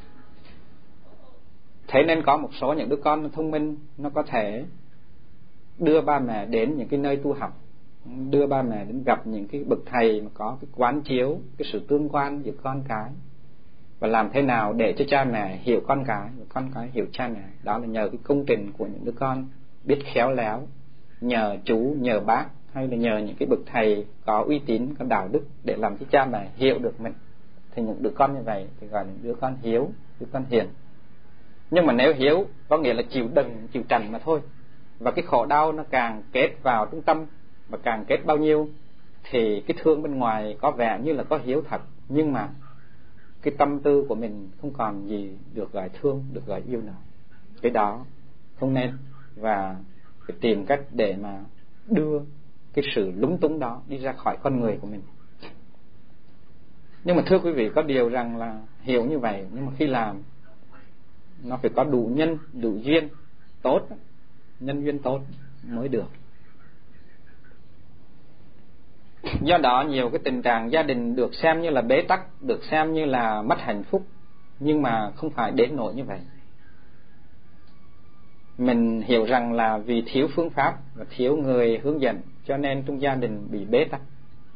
Thế nên có một số những đứa con nó thông minh, nó có thể đưa ba mẹ đến những cái nơi tu học, đưa ba mẹ đến gặp những cái bậc thầy mà có cái quán chiếu, cái sự tương quan giữa con cái, và làm thế nào để cho cha mẹ hiểu con cái và con cái hiểu cha mẹ. Đó là nhờ cái công trình của những đứa con biết khéo léo, nhờ chú, nhờ bác, hay là nhờ những cái bậc thầy có uy tín, có đạo đức để làm cho cha mẹ hiểu được mình. Thì những đứa con như vậy thì gọi là những đứa con hiếu, đứa con hiền. Nhưng mà nếu hiếu có nghĩa là chịu đựng, chịu trần mà thôi, và cái khổ đau nó càng kết vào trung tâm, và càng kết bao nhiêu thì cái thương bên ngoài có vẻ như là có hiếu thật, nhưng mà cái tâm tư của mình không còn gì được gọi thương, được gọi yêu nữa. Cái đó không nên, và phải tìm cách để mà đưa cái sự lúng túng đó đi ra khỏi con người của mình. Nhưng mà thưa quý vị, có điều rằng là hiểu như vậy, nhưng mà khi làm nó phải có đủ nhân, đủ duyên tốt, nhân duyên tốt mới được. Do đó nhiều cái tình trạng gia đình được xem như là bế tắc, được xem như là mất hạnh phúc, nhưng mà không phải đến nỗi như vậy. Mình hiểu rằng là vì thiếu phương pháp và thiếu người hướng dẫn, cho nên trong gia đình bị bế tắc.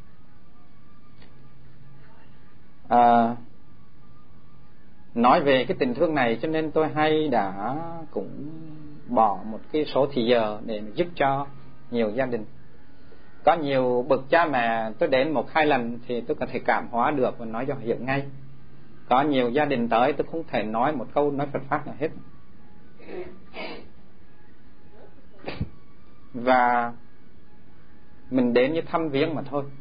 Nói về cái tình thương này cho nên tôi hay đã cũng bỏ một cái số thì giờ để giúp cho nhiều gia đình. Có nhiều bậc cha mẹ tôi đến 1-2 lần thì tôi có thể cảm hóa được và nói cho hiểu ngay. Có nhiều gia đình tới tôi không thể nói một câu nói Phật pháp nào hết. Và mình đến như thăm viếng mà thôi.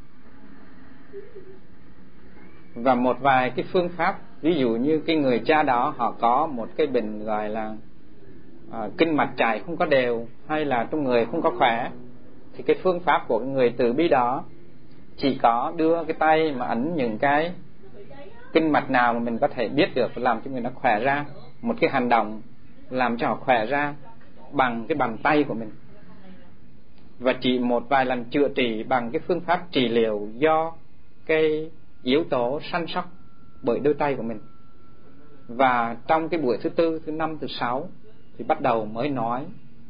Và một vài cái phương pháp, ví dụ như cái người cha đó họ có một cái bệnh gọi là kinh mạch chảy không có đều, hay là trong người không có khỏe, thì cái phương pháp của người từ bi đó chỉ có đưa cái tay mà ấn những cái kinh mạch nào mà mình có thể biết được, làm cho người nó khỏe ra. Một cái hành động làm cho họ khỏe ra bằng cái bàn tay của mình. Và chỉ một vài lần chữa trị bằng cái phương pháp trị liệu do cái yếu tố săn sóc bởi đôi tay của mình. Và trong cái buổi thứ 4, thứ 5, thứ 6 thì bắt đầu mới nói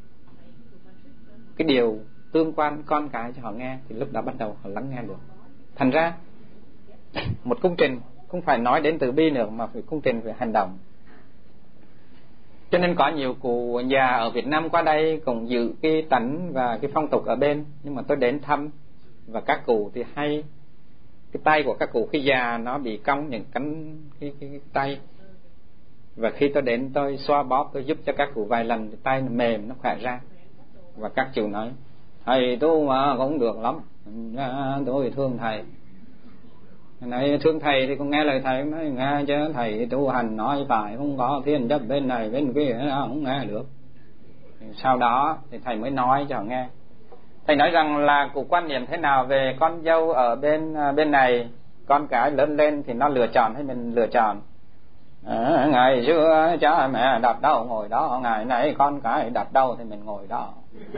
cái điều tương quan con cái cho họ nghe, thì lúc đó bắt đầu họ lắng nghe được. Thành ra một công trình không phải nói đến từ bi nữa, mà phải công trình về hành động. Cho nên có nhiều cụ già ở Việt Nam qua đây cũng giữ cái tánh và cái phong tục ở bên, nhưng mà tôi đến thăm và các cụ thì hay cái tay của các cụ khi già nó bị cong những cánh cái tay, và khi tôi đến tôi xoa bóp, tôi giúp cho các cụ vài lần thì tay nó mềm, nó khỏe ra. Và các cụ nói thầy tu mà cũng được lắm, tôi thương thầy. Này, thương thầy thì cũng nghe lời thầy, nói nghe chứ thầy tu hành nói phải, không có thiên chấp bên này bên kia không nghe được. Sau đó thì thầy mới nói cho họ nghe. Thầy nói rằng là cụ quan niệm thế nào về con dâu ở bên này, con cái lớn lên thì nó lựa chọn hay mình lựa chọn. Ngày xưa cha mẹ đặt đâu ngồi đó, ngày nay con cái đặt đâu thì mình ngồi đó.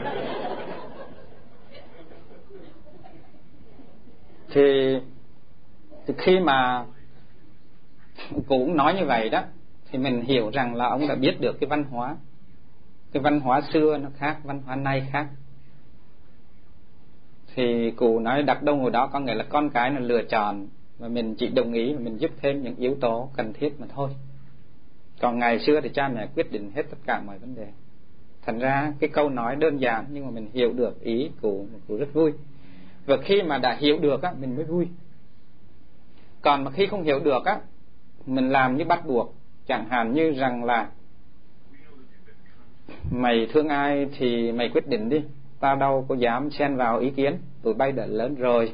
Thì khi mà cụ cũng nói như vậy đó, thì mình hiểu rằng là ông đã biết được cái văn hóa. Cái văn hóa xưa nó khác, văn hóa nay khác. Thì cụ nói đặt đâu ngồi đó có nghĩa là con cái nó lựa chọn, và mình chỉ đồng ý và mình giúp thêm những yếu tố cần thiết mà thôi. Còn ngày xưa thì cha mẹ quyết định hết tất cả mọi vấn đề. Thành ra cái câu nói đơn giản nhưng mà mình hiểu được ý cụ rất vui. Và khi mà đã hiểu được á, mình mới vui. Còn mà khi không hiểu được á, mình làm như bắt buộc. Chẳng hạn như rằng là mày thương ai thì mày quyết định đi, tao đâu có dám xen vào ý kiến, tụi bay đã lớn rồi,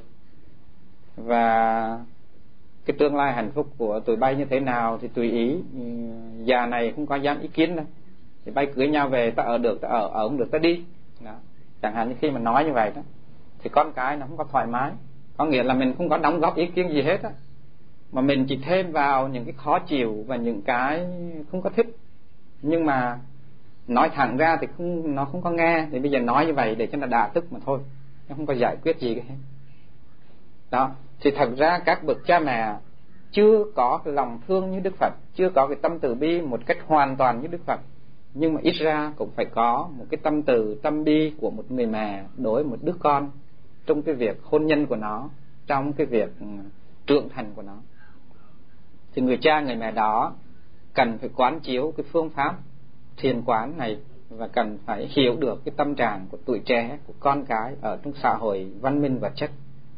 và cái tương lai hạnh phúc của tụi bay như thế nào thì tùy ý, già này không có dám ý kiến đâu, thì bay cưới nhau về, ta ở được ta ở không được ta đi đó. Chẳng hạn như khi mà nói như vậy đó, thì con cái nó không có thoải mái. Có nghĩa là mình không có đóng góp ý kiến gì hết á, mà mình chỉ thêm vào những cái khó chịu và những cái không có thích. Nhưng mà nói thẳng ra thì nó không có nghe, thì bây giờ nói như vậy để cho nó đả tức mà thôi, nó không có giải quyết gì hết đó. Thì thật ra các bậc cha mẹ chưa có cái lòng thương như Đức Phật, chưa có cái tâm từ bi một cách hoàn toàn như Đức Phật, nhưng mà ít ra cũng phải có một cái tâm từ, tâm bi của một người mẹ đối với một đứa con trong cái việc hôn nhân của nó, trong cái việc trưởng thành của nó. Thì người cha người mẹ đó cần phải quán chiếu cái phương pháp thiền quán này, và cần phải hiểu được cái tâm trạng của tuổi trẻ, của con cái ở trong xã hội văn minh vật chất.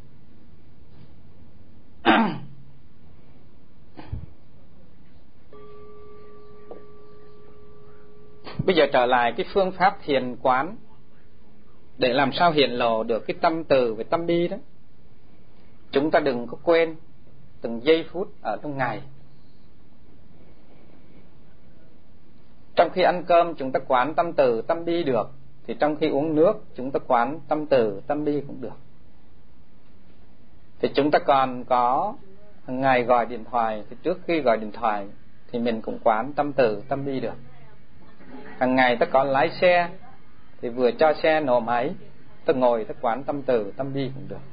Bây giờ trở lại cái phương pháp thiền quán để làm sao hiện lộ được cái tâm từ và tâm bi đó. Chúng ta đừng có quên từng giây phút ở trong ngày. Trong khi ăn cơm chúng ta quán tâm từ tâm bi được, thì trong khi uống nước chúng ta quán tâm từ tâm bi cũng được. Thì chúng ta còn có hàng ngày gọi điện thoại, thì trước khi gọi điện thoại thì mình cũng quán tâm từ tâm bi được. Hàng ngày ta có lái xe thì vừa cho xe nổ máy, ta ngồi ta quán tâm từ tâm bi cũng được.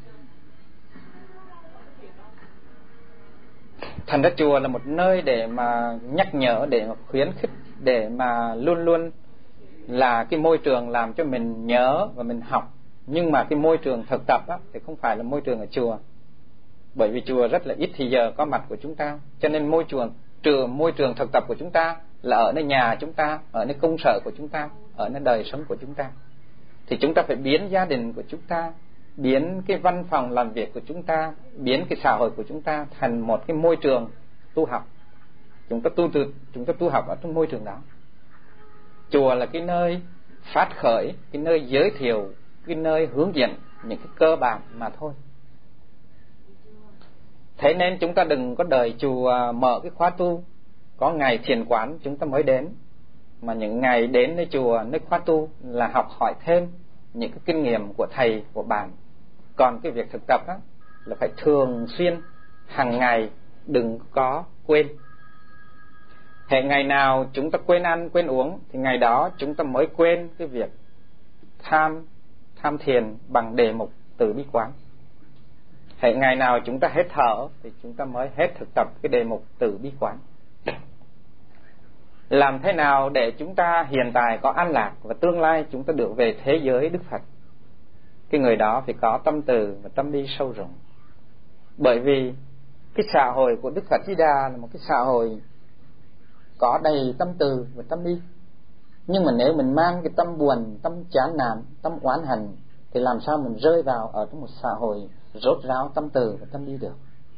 Thành ra chùa là một nơi để mà nhắc nhở, để mà khuyến khích, để mà luôn luôn là cái môi trường làm cho mình nhớ và mình học. Nhưng mà cái môi trường thực tập á, thì không phải là môi trường ở chùa, bởi vì chùa rất là ít thì giờ có mặt của chúng ta. Cho nên môi trường thực tập của chúng ta là ở nơi nhà chúng ta, ở nơi công sở của chúng ta, ở nơi đời sống của chúng ta. Thì chúng ta phải biến gia đình của chúng ta, biến cái văn phòng làm việc của chúng ta, biến cái xã hội của chúng ta thành một cái môi trường tu học. Chúng ta tu học ở trong môi trường đó. Chùa là cái nơi phát khởi, cái nơi giới thiệu, cái nơi hướng dẫn những cái cơ bản mà thôi. Thế nên chúng ta đừng có đợi chùa mở cái khóa tu, có ngày thiền quán chúng ta mới đến, mà những ngày đến nơi chùa, nơi khóa tu là học hỏi thêm những cái kinh nghiệm của thầy, của bạn. Còn cái việc thực tập đó là phải thường xuyên, hàng ngày, đừng có quên. Hệ ngày nào chúng ta quên ăn, quên uống thì ngày đó chúng ta mới quên cái việc tham thiền bằng đề mục từ bi quán. Hệ ngày nào chúng ta hết thở thì chúng ta mới hết thực tập cái đề mục từ bi quán. Làm thế nào để chúng ta hiện tại có an lạc và tương lai chúng ta được về thế giới Đức Phật? Cái người đó phải có tâm từ và tâm bi sâu rộng. Bởi vì cái xã hội của Đức Phật Di Đà là một cái xã hội có đầy tâm từ và tâm bi. Nhưng mà nếu mình mang cái tâm buồn, tâm chán nản, tâm oán hận thì làm sao mình rơi vào ở trong một xã hội rốt ráo tâm từ và tâm bi được?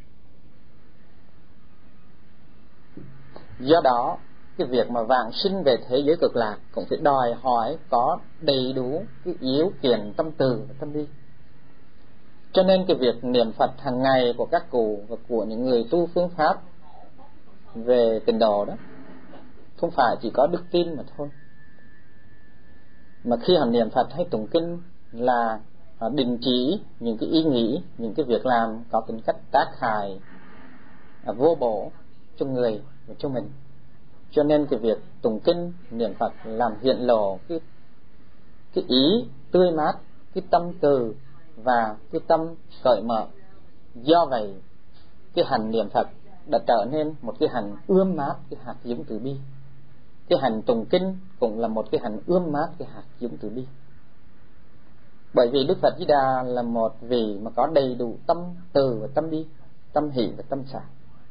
Do đó cái việc mà vãng sinh về thế giới cực lạc cũng phải đòi hỏi có đầy đủ cái yếu kiện tâm từ và tâm bi. Cho nên cái việc niệm Phật hàng ngày của các cụ và của những người tu phương pháp về Tịnh độ đó không phải chỉ có đức tin mà thôi, mà khi họ niệm Phật hay tụng kinh là đình chỉ những cái ý nghĩ, những cái việc làm có tính cách tác hại vô bổ cho người và cho mình. Cho nên cái việc tụng kinh niệm Phật làm hiện lộ cái ý tươi mát, cái tâm từ và cái tâm cởi mở. Do vậy cái hành niệm Phật đã trở nên một cái hành ươm mát cái hạt giống từ bi. Cái hành tụng kinh cũng là một cái hành ươm mát cái hạt giống từ bi. Bởi vì Đức Phật Di Đà là một vị mà có đầy đủ tâm từ và tâm bi, tâm hỷ và tâm xả.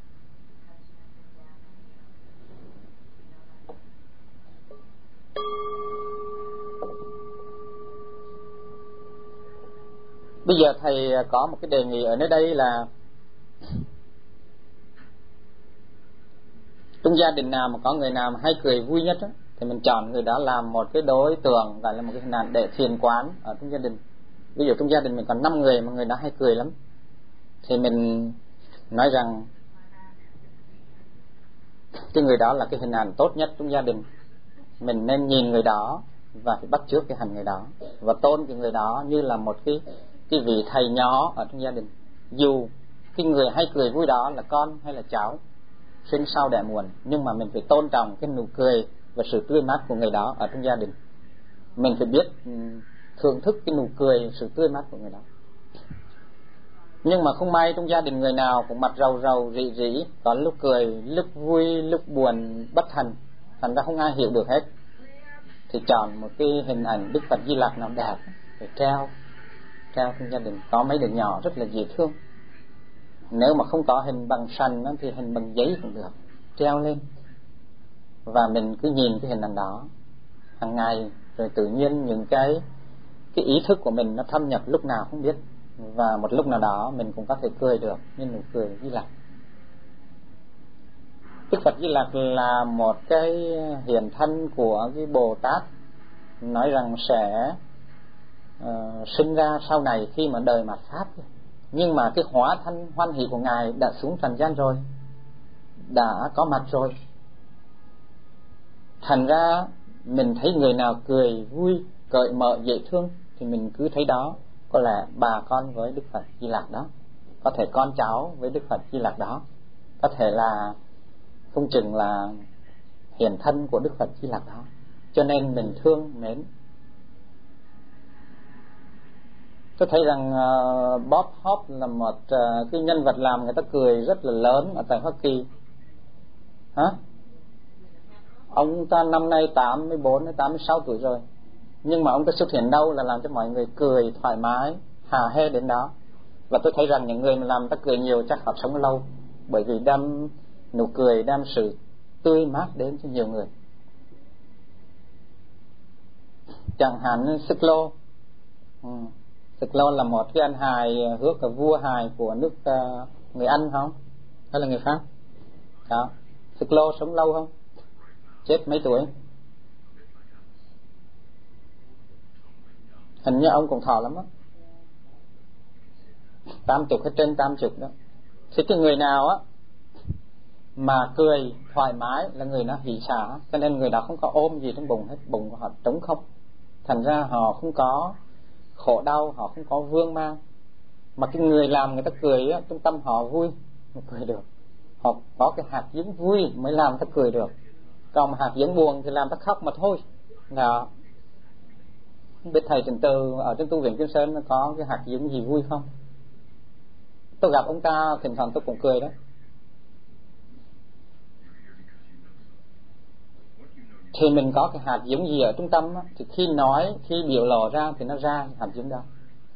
Bây giờ thầy có một cái đề nghị ở nơi đây là trong gia đình nào mà có người nào mà hay cười vui nhất á, thì mình chọn người đó làm một cái đối tượng, gọi là một cái hình ảnh để thiền quán ở trong gia đình. Ví dụ trong gia đình mình còn 5 người mà người đó hay cười lắm, thì mình nói rằng cái người đó là cái hình ảnh tốt nhất trong gia đình. Mình nên nhìn người đó và phải bắt chước cái hành người đó, và tôn cái người đó như là một cái vị thầy nhỏ ở trong gia đình. Dù cái người hay cười vui đó là con hay là cháu sinh sau đẻ muộn, nhưng mà mình phải tôn trọng cái nụ cười và sự tươi mát của người đó ở trong gia đình. Mình phải biết thưởng thức cái nụ cười, sự tươi mát của người đó. Nhưng mà không may trong gia đình người nào cũng mặt rầu rầu rỉ rỉ, có lúc cười, lúc vui, lúc buồn bất thành, thành ra không ai hiểu được hết. Thì chọn một cái hình ảnh Đức Phật Di Lặc nào đẹp để treo trong gia đình. Có mấy đứa nhỏ rất là dễ thương, nếu mà không có hình bằng sành thì hình bằng giấy cũng được, treo lên. Và mình cứ nhìn cái hình ảnh đó hàng ngày, rồi tự nhiên những cái ý thức của mình nó thâm nhập lúc nào không biết, và một lúc nào đó mình cũng có thể cười được như nụ cười Di Lặc. Đức Phật Di Lặc là một cái hiện thân của cái Bồ Tát nói rằng sẽ sinh ra sau này khi mà đời mạt Pháp. Nhưng mà cái hóa thân hoan hỷ của Ngài đã xuống trần gian rồi, đã có mặt rồi. Thành ra mình thấy người nào cười vui, cởi mở, dễ thương thì mình cứ thấy đó có lẽ bà con với Đức Phật Di Lặc đó, có thể con cháu với Đức Phật Di Lặc đó, có thể là không chừng là hiện thân của Đức Phật Di Lặc đó. Cho nên mình thương mến. Tôi thấy rằng Bob Hope là một cái nhân vật làm người ta cười rất là lớn ở tại Hoa Kỳ. Ông ta năm nay 84 hay 86 tuổi rồi, nhưng mà ông ta xuất hiện đâu là làm cho mọi người cười thoải mái, hả hê đến đó. Và tôi thấy rằng những người mà làm ta cười nhiều chắc họ sống lâu, bởi vì đem nụ cười, đem sự tươi mát đến cho nhiều người. Chẳng hạn Suklo. Suklo là một cái anh hài hước, là vua hài của nước người Anh không? Hay là người Pháp? Đó. Suklo sống lâu không? Chết mấy tuổi? Hình như ông cũng thọ lắm á, 80 hay trên 80 đó. Thì cái người nào á mà cười thoải mái là người đó hỷ xả, cho nên người đó không có ôm gì trong bụng hết, bụng của họ trống không. Thành ra họ không có khổ đau, họ không có vương mang. Mà cái người làm người ta cười á, trong tâm họ vui mới cười được. Họ có cái hạt giống vui mới làm người ta cười được, còn hạt giống buồn thì làm ta khóc mà thôi. Đó. Biết thầy Trần Từ ở trên tu viện Kim Sơn có cái hạt giống gì vui không? Tôi gặp ông ta thỉnh thoảng tôi cũng cười đó. Thì mình có cái hạt giống gì ở trung tâm á, thì khi nói, khi biểu lộ ra thì nó ra hạt giống đó.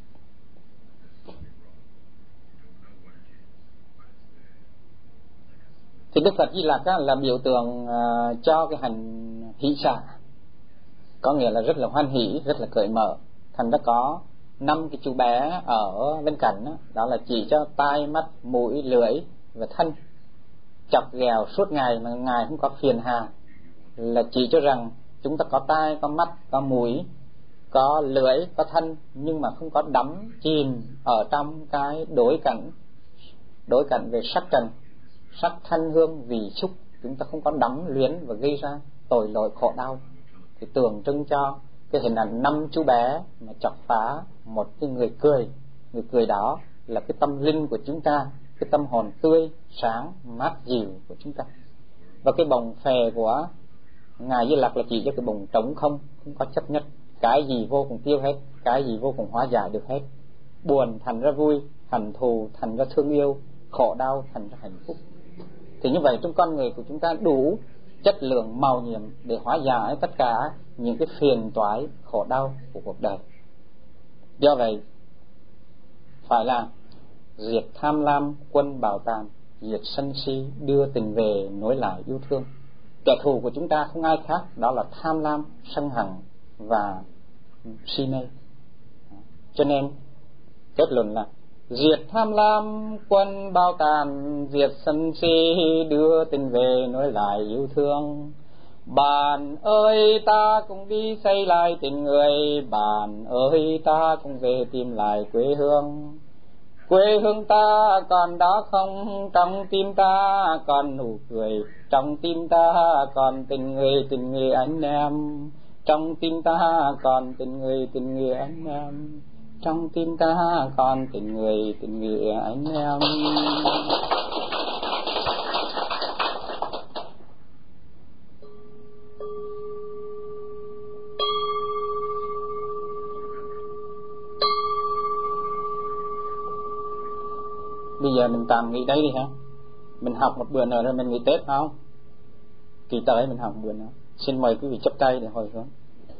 Thì Đức Phật Di Lặc là biểu tượng cho cái hành hỷ xả, có nghĩa là rất là hoan hỷ, rất là cởi mở. Thành ra có 5 cái chú bé ở bên cạnh đó, đó là chỉ cho tai, mắt, mũi, lưỡi và thân. Chọc ghẹo suốt ngày mà Ngài không có phiền hà, là chỉ cho rằng chúng ta có tai, có mắt, có mũi, có lưỡi, có thân, nhưng mà không có đắm chìm ở trong cái đối cảnh về sắc trần, sắc thanh hương vị xúc. Chúng ta không có đắm luyến và gây ra tội lỗi khổ đau. Thì tượng trưng cho cái hình ảnh 5 chú bé mà chọc phá một cái người cười. Người cười đó là cái tâm linh của chúng ta, cái tâm hồn tươi sáng mát dịu của chúng ta. Và cái bồng phè của Ngài Di Lặc là chỉ cho cái bồng trống không, không có chấp nhất. Cái gì vô cùng tiêu hết, cái gì vô cùng hóa giải được hết. Buồn thành ra vui, hận thù thành ra thương yêu, khổ đau thành ra hạnh phúc. Thì như vậy trong con người của chúng ta đủ chất lượng màu nhiệm để hóa giải tất cả những cái phiền toái khổ đau của cuộc đời. Do vậy phải là diệt tham lam quân bảo tàng, diệt sân si đưa tình về nối lại yêu thương. Kẻ thù của chúng ta không ai khác, đó là tham lam, sân hận và si mê. Cho nên kết luận là diệt tham lam quân bao tàn, diệt sân si đưa tình về nối lại yêu thương. Bạn ơi ta cùng đi xây lại tình người, bạn ơi ta cùng về tìm lại quê hương. Quê hương ta còn đó không, trong tim ta còn nụ cười, trong tim ta còn tình người anh em, trong tim ta còn tình người anh em, trong tim ta còn tình người anh em. Bây giờ mình tạm nghỉ đây đi ha. Mình học một bữa nữa rồi mình nghỉ Tết không? Kỳ tới mình học một bữa nữa. Xin mời quý vị chắp tay để hồi hướng.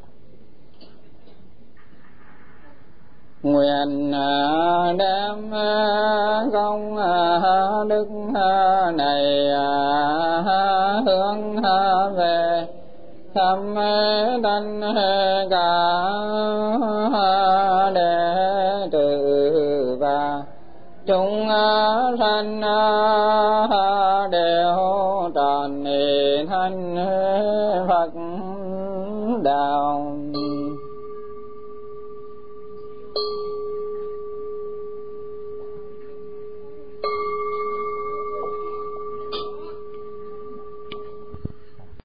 Nguyện đem công đức này hướng về thăm tánh cả đệ tử và chúng sanh đều tròn thanh Phật đạo.